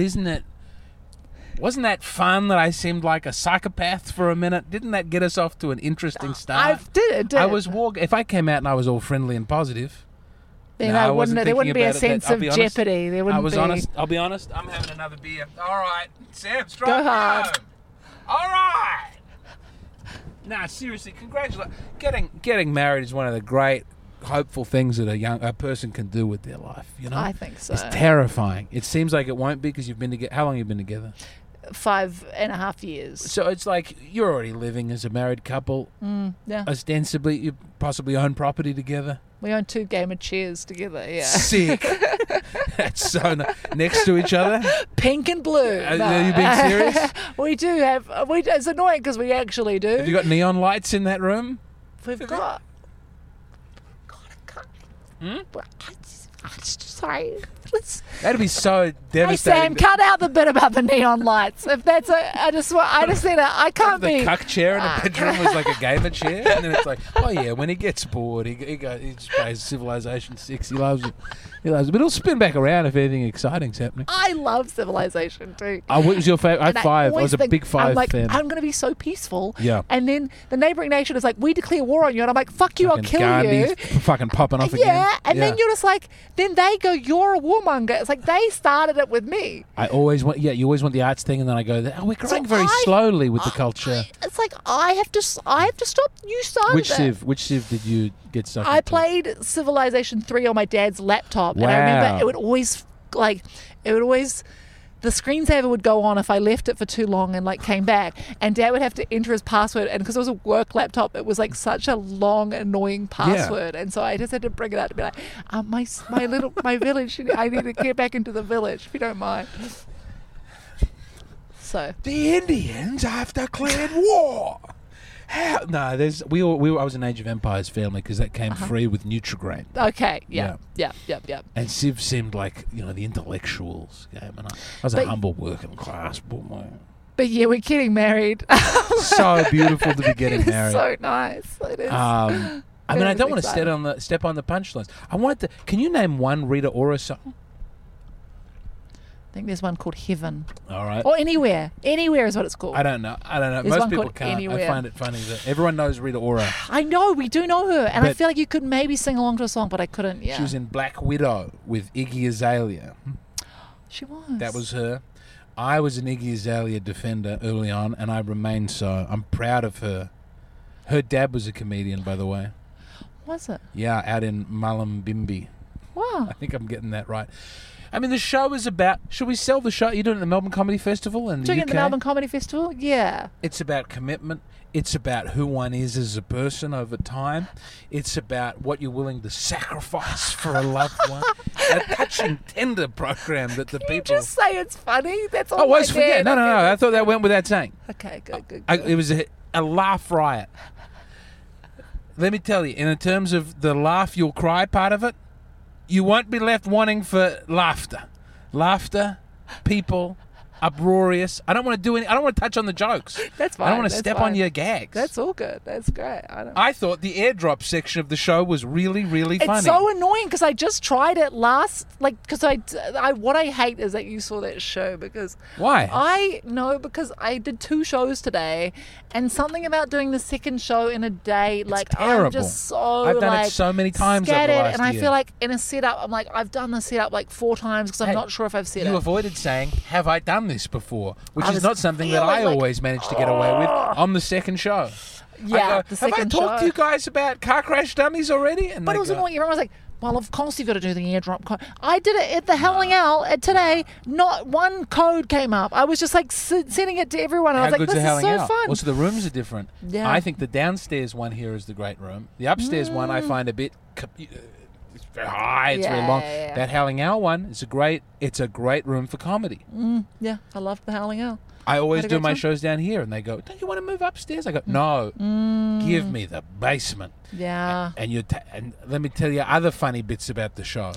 wasn't that fun that I seemed like a psychopath for a minute? Didn't that get us off to an interesting start? It did. I was if I came out and I was all friendly and positive, then there wouldn't be a sense of jeopardy. There wouldn't be. Honest. I'll be honest. I'm having another beer. All right, Sam, go hard. Home. All right. Nah, seriously, congratulations. Getting married is one of the great, hopeful things that a person can do with their life. I think so. It's terrifying. It seems like it won't be because you've been together. How long have you been together? 5.5 years. So it's like you're already living as a married couple. Yeah. Ostensibly, you possibly own property together. We own 2 gamer chairs together. Yeah. Sick. That's so next to each other. Pink and blue. Are you being serious? We do have. It's annoying because we actually do. Have you got neon lights in that room? We've got. Sorry. That'd be so devastating. Hey Sam, cut out the bit about the neon lights. If that's I just need I can't be. The cuck chair in a bedroom was like a gamer chair, and then it's like, oh yeah, when he gets bored, he just plays Civilization 6. He loves it. But it'll spin back around if anything exciting's happening. I love Civilization too. Oh, what was your favorite? I had 5. I was a big 5 fan. I'm going to be so peaceful. Yeah. And then the neighbouring nation is like, we declare war on you, and I'm like, fuck you, I'll kill you. Fucking popping off again. Yeah. And then you're just like, then they go, you're a warmonger. It's like they started it with me. I always want. Yeah, you always want the arts thing, and then I go, we're growing very slowly with the culture. It's like I have to stop. You started Which Civ did you get stuck I into? played Civilization 3 on my dad's laptop, and I Wow. remember it would always the screensaver would go on if I left it for too long and like came back, and Dad would have to enter his password, and because it was a work laptop, it was like such a long, annoying password, and so I just had to bring it out to be like, my village, I need to get back into the village if you don't mind. So The Indians have declared war. How? No, I was an Age of Empires family because that came free with Nutrigrain. okay, yeah. And Civ seemed like, the intellectuals game. And I was a But- humble working class woman. But yeah, we're getting married. So beautiful to be getting It's married. so nice. It is. I mean, I Very don't want to exciting. step on the punchlines. I wanted to. Can you name one Rita Ora song? I think there's one called Heaven. All right. Or Anywhere. Anywhere is what it's called. I don't know. There's Most one people called can't. I Anywhere. find it funny that everyone knows Rita Ora. I know, we do know her. And I But- feel like you could maybe sing along to a song, but I couldn't. Yeah. She was in Black Widow with Iggy Azalea. She was. That was her. I was an Iggy Azalea defender early on, and I remain so. I'm proud of her. Her dad was a comedian, by the way. Was it? Yeah, out in Mullumbimby. Wow. I think I'm getting that right. I mean, the show is about... Should we sell the show? You're doing it at the Melbourne Comedy Festival in the Doing it UK? at the Melbourne Comedy Festival? Yeah. It's about commitment. It's about who one is as a person over time. It's about what you're willing to sacrifice for a loved one. A touching, tender program that the You people... just say it's funny. That's all. I always I forget. did. No. Okay. I thought that went without saying. Okay, good. It was a laugh riot. Let me tell you, in terms of the laugh you'll cry part of it, you won't be left wanting for laughter. Laughter, people, uproarious. I don't want to touch on the jokes. That's fine. I don't want to that's step fine. on your gags. That's all good. That's great. I thought the airdrop section of the show was really, really funny. It's so annoying because I just tried it because what I hate is that you saw that show because Why? because I did 2 shows today, and something about doing the second show in a day, like terrible. I'm just so I've done like it so many times over the scattered, last and I year. feel like in a setup, I'm like I've done the setup like 4 times because I'm Hey, not sure if I've said You it. avoided saying, "Have I done this before?" Which I is was not something that I feeling like- always manage to get away with on the second show. Yeah, I go, the have I second talked show. to you guys about car crash dummies already? And But they it was go, annoying. Everyone was like, well, of course you've got to do the airdrop code. I did it at the Howling Owl today. Not one code came up. I was just like sending it to everyone. And I How was like, good's this the is Howling so Owl? fun. Also, the rooms are different. Yeah. I think the downstairs one here is the great room. The upstairs one I find a bit... It's very high. It's very Yeah, long. yeah. That Howling Owl one is a great room for comedy. Yeah, I loved the Howling Owl. I always Had a do great my time? shows down here, and they go, "Don't you want to move upstairs?" I go, "No, give me the basement." Yeah. And and let me tell you other funny bits about the show.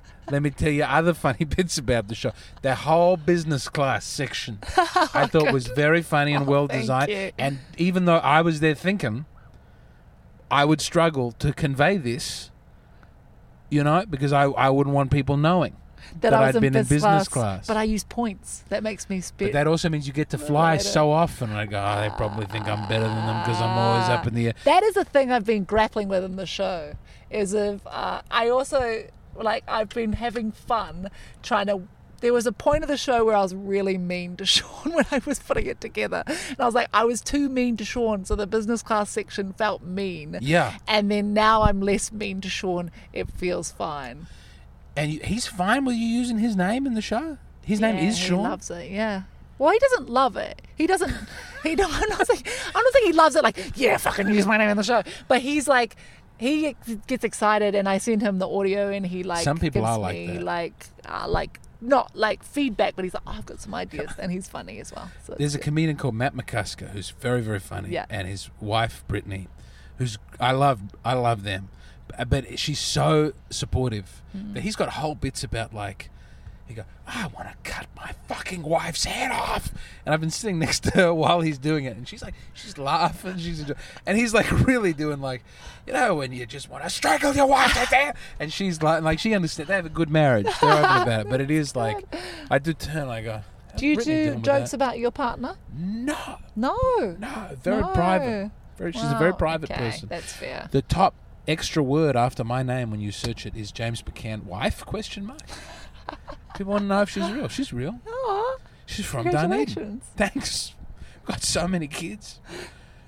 The whole business class section, I thought was very funny and well thank designed. you. And even though I was there thinking, I would struggle to convey this, because I wouldn't want people knowing That I was I'd been in business business class. But I use points. That makes me But spit. that also means you get to fly Later. so often. And I go, they probably think I'm better than them because I'm always up in the air. That is a thing I've been grappling with in the show. Is if I also I've been having fun trying to. There was a point of the show where I was really mean to Sean when I was putting it together, and I was like, I was too mean to Sean, so the business class section felt mean. Yeah. And then now I'm less mean to Sean. It feels fine. And he's fine with you using his name in the show? His name is He Sean? loves it. Yeah. Well, he doesn't love it. He doesn't. I'm not saying he loves it. Like, yeah, fucking use my name in the show. But he's like, he gets excited, and I send him the audio, and he Some people gives are like me that. not like feedback, but he's like, oh, I've got some ideas, and he's funny as well. So There's a it's comedian called Matt McCusker who's very, very funny. Yeah. And his wife, Brittany, I love them. But she's so supportive. But he's got whole bits about he go, I want to cut my fucking wife's head off. And I've been sitting next to her while he's doing it. And she's laughing. And he's really doing when you just want to strangle your wife to death. And she's like she understands. They have a good marriage. They're open about it. But it is I do turn, I go, "How's Do you Brittany do doing with jokes that?" about your partner? No, No. very No. private. She's a very Wow, private okay, person. That's fair. The top extra word after my name when you search it is James McCann wife? People want to know if she's real. She's real. Oh, She's from Dunedin. congratulations. Thanks. Got so many kids.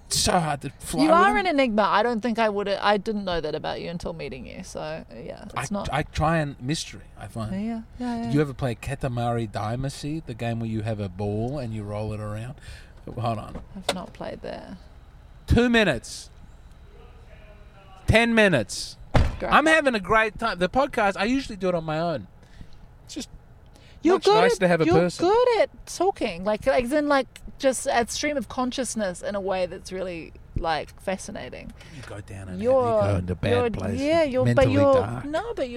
It's so hard to fly. You with are them. an enigma. I don't think I would. I didn't know that about you until meeting you. So yeah, it's not. I try and mystery, I find. Yeah. Did you ever play Katamari Damacy, the game where you have a ball and you roll it around? Hold on. I've not played that. 2 minutes. 10 minutes. Great. I'm having a great time. The podcast, I usually do it on my own. It's just You're much good. nice to have a you're person. good at talking, like as in like just at stream of consciousness in a way that's really like fascinating. You go down and you You're go into bad places. Yeah, you're mentally but you're dark. no, but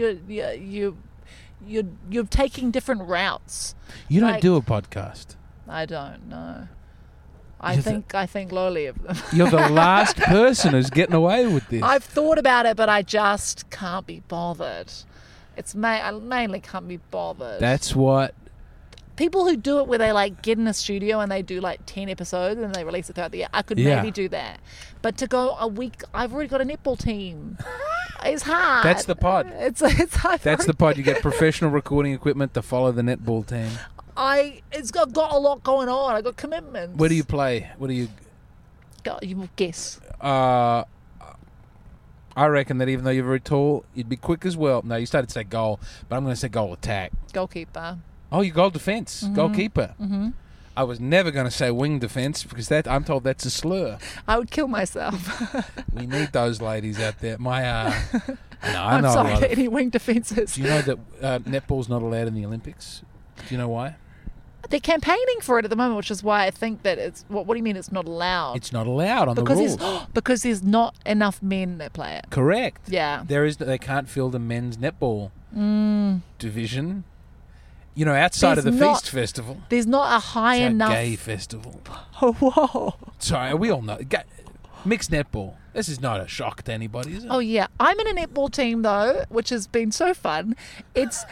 you're taking different routes. You don't like- do a podcast. I don't know. I You're the- think lowly of them. You're the last person who's getting away with this. I've thought about it, but I just can't be bothered. I mainly can't be bothered. That's what. People who do it where they like get in a studio and they do like 10 episodes and they release it throughout the year. I could Yeah. maybe do that. But to go a week, I've already got a netball team. It's hard. That's the pod. It's hard. That's the pod. You get professional recording equipment to follow the netball team. I've got a lot going on. I've got commitments. Where do you play? What do you? You will guess. I reckon that even though you're very tall, you'd be quick as well. No, you started to say goal, but I'm going to say goal attack. Goalkeeper. Oh, you goal defense, goalkeeper. Mm-hmm. I was never going to say wing defense because I'm told that's a slur. I would kill myself. We need those ladies out there. I I'm know a sorry lot to of- any wing defences. Do you know that netball's not allowed in the Olympics? Do you know why? They're campaigning for it at the moment, which is why I think that it's. What do you mean it's not allowed? It's not allowed on because the rules. because there's not enough men that play it. Correct. Yeah. They can't field a men's netball division. You know, outside of the There's not- Feast Festival. There's not a high It's enough. a gay festival. Oh, whoa. Sorry, we all know. Mixed netball. This is not a shock to anybody, is it? Oh yeah, I'm in a netball team though, which has been so fun. It's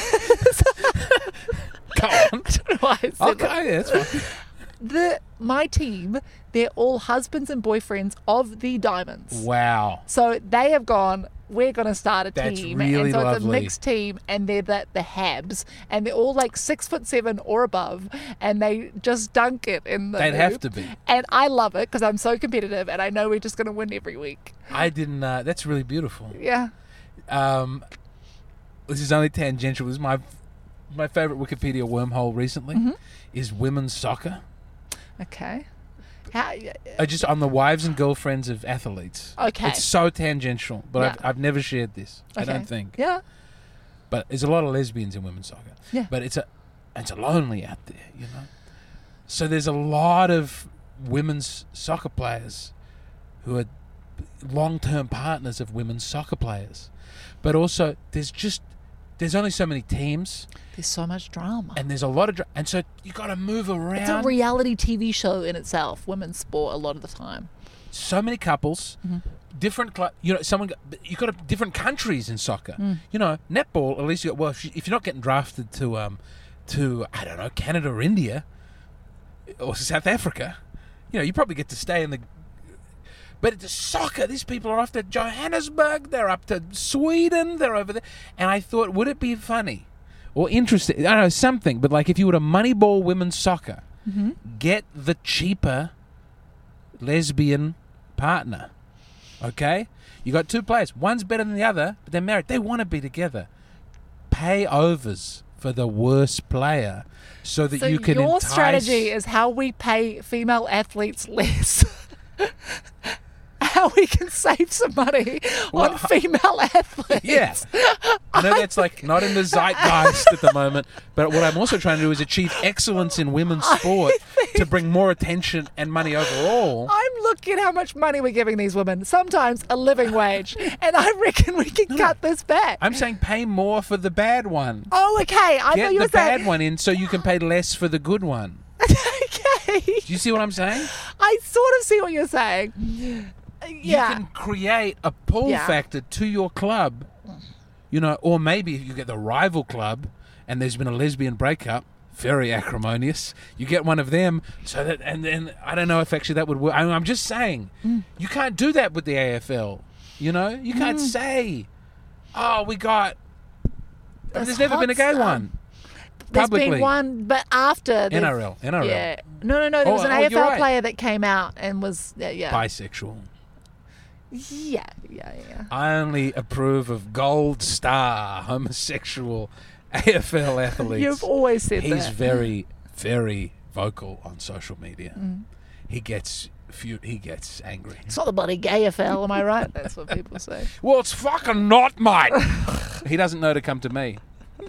Go on. I don't know why I said that. Okay, that's fine. My team, they're all husbands and boyfriends of the Diamonds. Wow. So they have gone, we're going to start a That's team. really and so it's a lovely. mixed team, and they're the Habs, and they're all like 6'7" or above, and they just dunk it in the They'd have hoop. to be. And I love it because I'm so competitive, and I know we're just going to win every week. I didn't. That's really beautiful. Yeah. This is only tangential. This is my favorite Wikipedia wormhole recently is women's soccer. Okay. How, Just on the wives and girlfriends of athletes. Okay. It's so tangential, but Yeah. I've never shared this. I okay. don't think. Yeah. But there's a lot of lesbians in women's soccer. Yeah. But it's lonely out there, you know. So there's a lot of women's soccer players who are long-term partners of women's soccer players. But also there's only so many teams There's so much drama. and there's a lot of and so you got to move around. It's a reality TV show in itself, women's sport a lot of the time. So many couples, different you got different countries in soccer. You know, netball, at least you got, if you're not getting drafted to I don't know, Canada or India or South Africa, you know, you probably get to stay in the. But it's soccer. These people are off to Johannesburg. They're up to Sweden. They're over there. And I thought, would it be funny or interesting? I don't know, something. But like if you were to Moneyball women's soccer, get the cheaper lesbian partner. Okay? You got two players. One's better than the other, but they're married. They want to be together. Pay overs for the worst player so that you can your entice. strategy is how we pay female athletes less. How we can save some money on female athletes. Yeah. I know that's like not in the zeitgeist at the moment, but what I'm also trying to do is achieve excellence in women's sport to bring more attention and money overall. I'm looking at how much money we're giving these women, sometimes a living wage, and I reckon we can cut this back. I'm saying pay more for the bad one. Oh, okay. I thought Get you the were saying... bad one in so you can pay less for the good one. Okay. Do you see what I'm saying? I sort of see what you're saying. Yeah. You can create a pull Yeah. factor to your club, you know, or maybe if you get the rival club and there's been a lesbian breakup, very acrimonious, you get one of them so that, and then I don't know if actually that would work. I'm just saying, you can't do that with the AFL, you know? You can't say, oh, we got, That's there's never been a gay hot one. There's Publicly. been one, but after they've- NRL. Yeah. No. There was an you're AFL right. player that came out and was yeah. Bisexual. Yeah. I only approve of gold star homosexual AFL athletes. You've always said He's that. very, very vocal on social media. Mm. He gets angry. It's not the bloody AFL, am I right? That's what people say. Well, it's fucking not, mate. He doesn't know to come to me.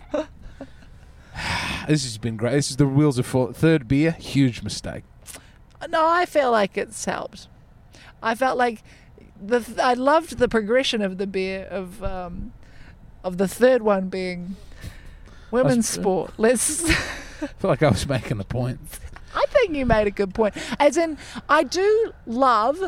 This has been great. This is the Wheels of Fall. Third beer, huge mistake. No, I feel like it's helped. I felt like I loved the progression of the beer of the third one being women's sport. Let's. I feel like I was making a point. I think you made a good point. As in, I do love.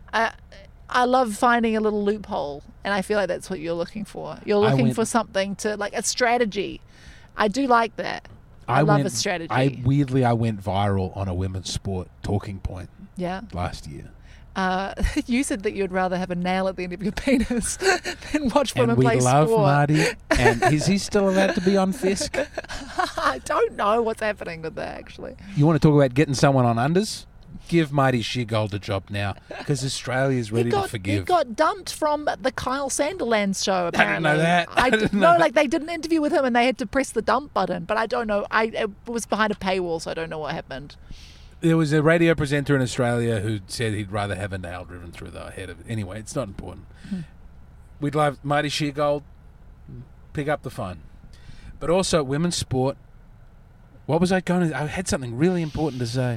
I love finding a little loophole, and I feel like that's what you're looking for. You're looking for something to like a strategy. I do like that. I love a strategy. I went viral on a women's sport talking point last year. You said that you'd rather have a nail at the end of your penis than watch women and we play love sport. Marty. And is he still allowed to be on Fisk? I don't know what's happening with that, actually. You want to talk about getting someone on unders? Give Marty Sheargold a job now, because Australia's ready to forgive. He got dumped from the Kyle Sanderland show, apparently. I didn't know that. I didn't know like they did an interview with him and they had to press the dump button, but I don't know. It was behind a paywall, so I don't know what happened. There was a radio presenter in Australia who said he'd rather have a nail driven through the head of it. Anyway, it's not important. We'd love Marty Sheargold. Pick up the phone. But also, women's sport. What was I going to... I had something really important to say.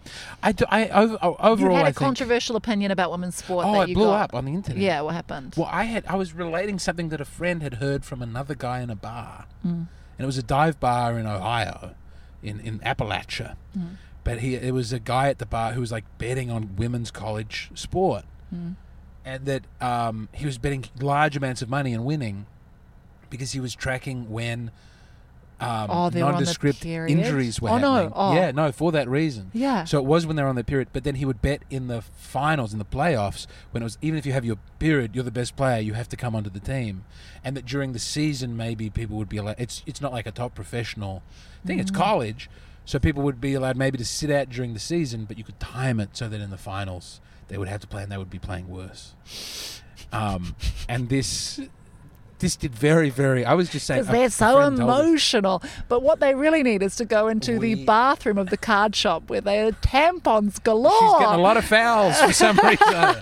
Overall, You had I a think... controversial opinion about women's sport. Oh, that it you blew got. up on the internet. Yeah, what happened? Well, I was relating something that a friend had heard from another guy in a bar. And it was a dive bar in Ohio, in Appalachia. But it was a guy at the bar who was like betting on women's college sport. And that he was betting large amounts of money and winning because he was tracking when they're on the nondescript period? injuries were Oh, no. happening. Oh. Yeah, no, for that reason. Yeah. So it was when they were on their period, but then he would bet in the finals, in the playoffs, when it was, even if you have your period, you're the best player, you have to come onto the team. And that during the season, maybe people would be allowed, it's not like a top professional thing, it's college, so people would be allowed maybe to sit out during the season, but you could time it so that in the finals, they would have to play and they would be playing worse. And this did very, very... I was just saying... Because they're so emotional. But what they really need is to go into the bathroom of the card shop where there are tampons galore. She's getting a lot of fouls for some reason.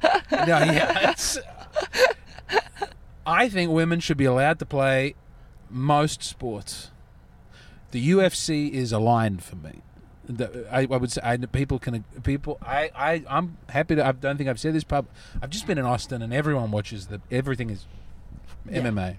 I think women should be allowed to play most sports. The UFC is aligned for me. I would say I'm happy to. I don't think I've said this. I've just been in Austin and everyone watches everything is MMA.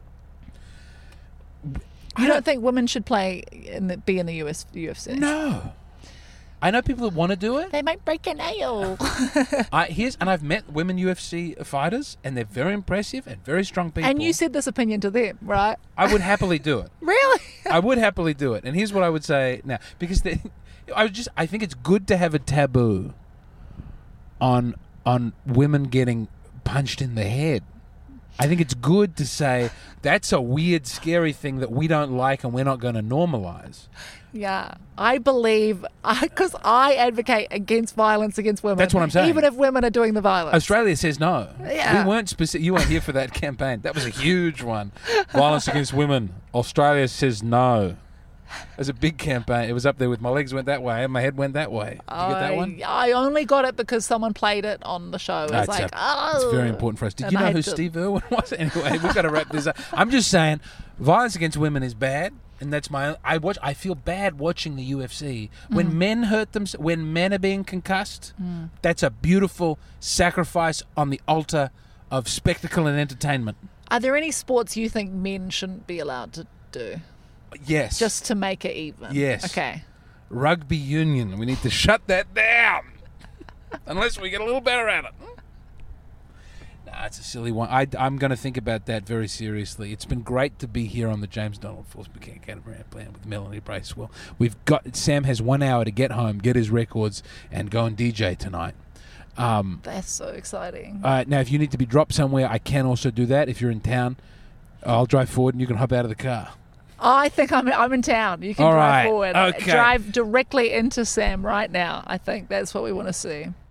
You don't think women should be in the UFC? No. I know people that want to do it. They might break a nail. I've met women UFC fighters, and they're very impressive and very strong people. And you said this opinion to them, right? I would happily do it. Really? I would happily do it. And here's what I would say now, because I think it's good to have a taboo on women getting punched in the head. I think it's good to say that's a weird, scary thing that we don't like and we're not going to normalize. Yeah, I believe, because I advocate against violence against women. That's what I'm saying. Even if women are doing the violence. Australia says no. Yeah. We weren't specific. You weren't here for that campaign. That was a huge one. Violence against women. Australia says no. It was a big campaign. It was up there with my legs went that way and my head went that way. Did you get that one? I only got it because someone played it on the show. It was It's very important for us. Did And you know I who had to- Steve Irwin was? Anyway, we've got to wrap this up. I'm just saying, violence against women is bad, and that's I feel bad watching the UFC when men hurt them. When men are being concussed, that's a beautiful sacrifice on the altar of spectacle and entertainment. Are there any sports you think men shouldn't be allowed to do? Yes. Just to make it even? Yes. Okay. Rugby union. We need to shut that down. Unless we get a little better at it. Nah, it's a silly one. I'm going to think about that very seriously. It's been great to be here on the James Donald Forsberg Catamaran Plan with Melanie Bracewell. Sam has 1 hour to get home, get his records, and go and DJ tonight. That's so exciting. Now, if you need to be dropped somewhere, I can also do that. If you're in town, I'll drive forward and you can hop out of the car. I think I'm in town. You can All drive right. forward. Okay. Drive directly into Sam right now. I think that's what we want to see.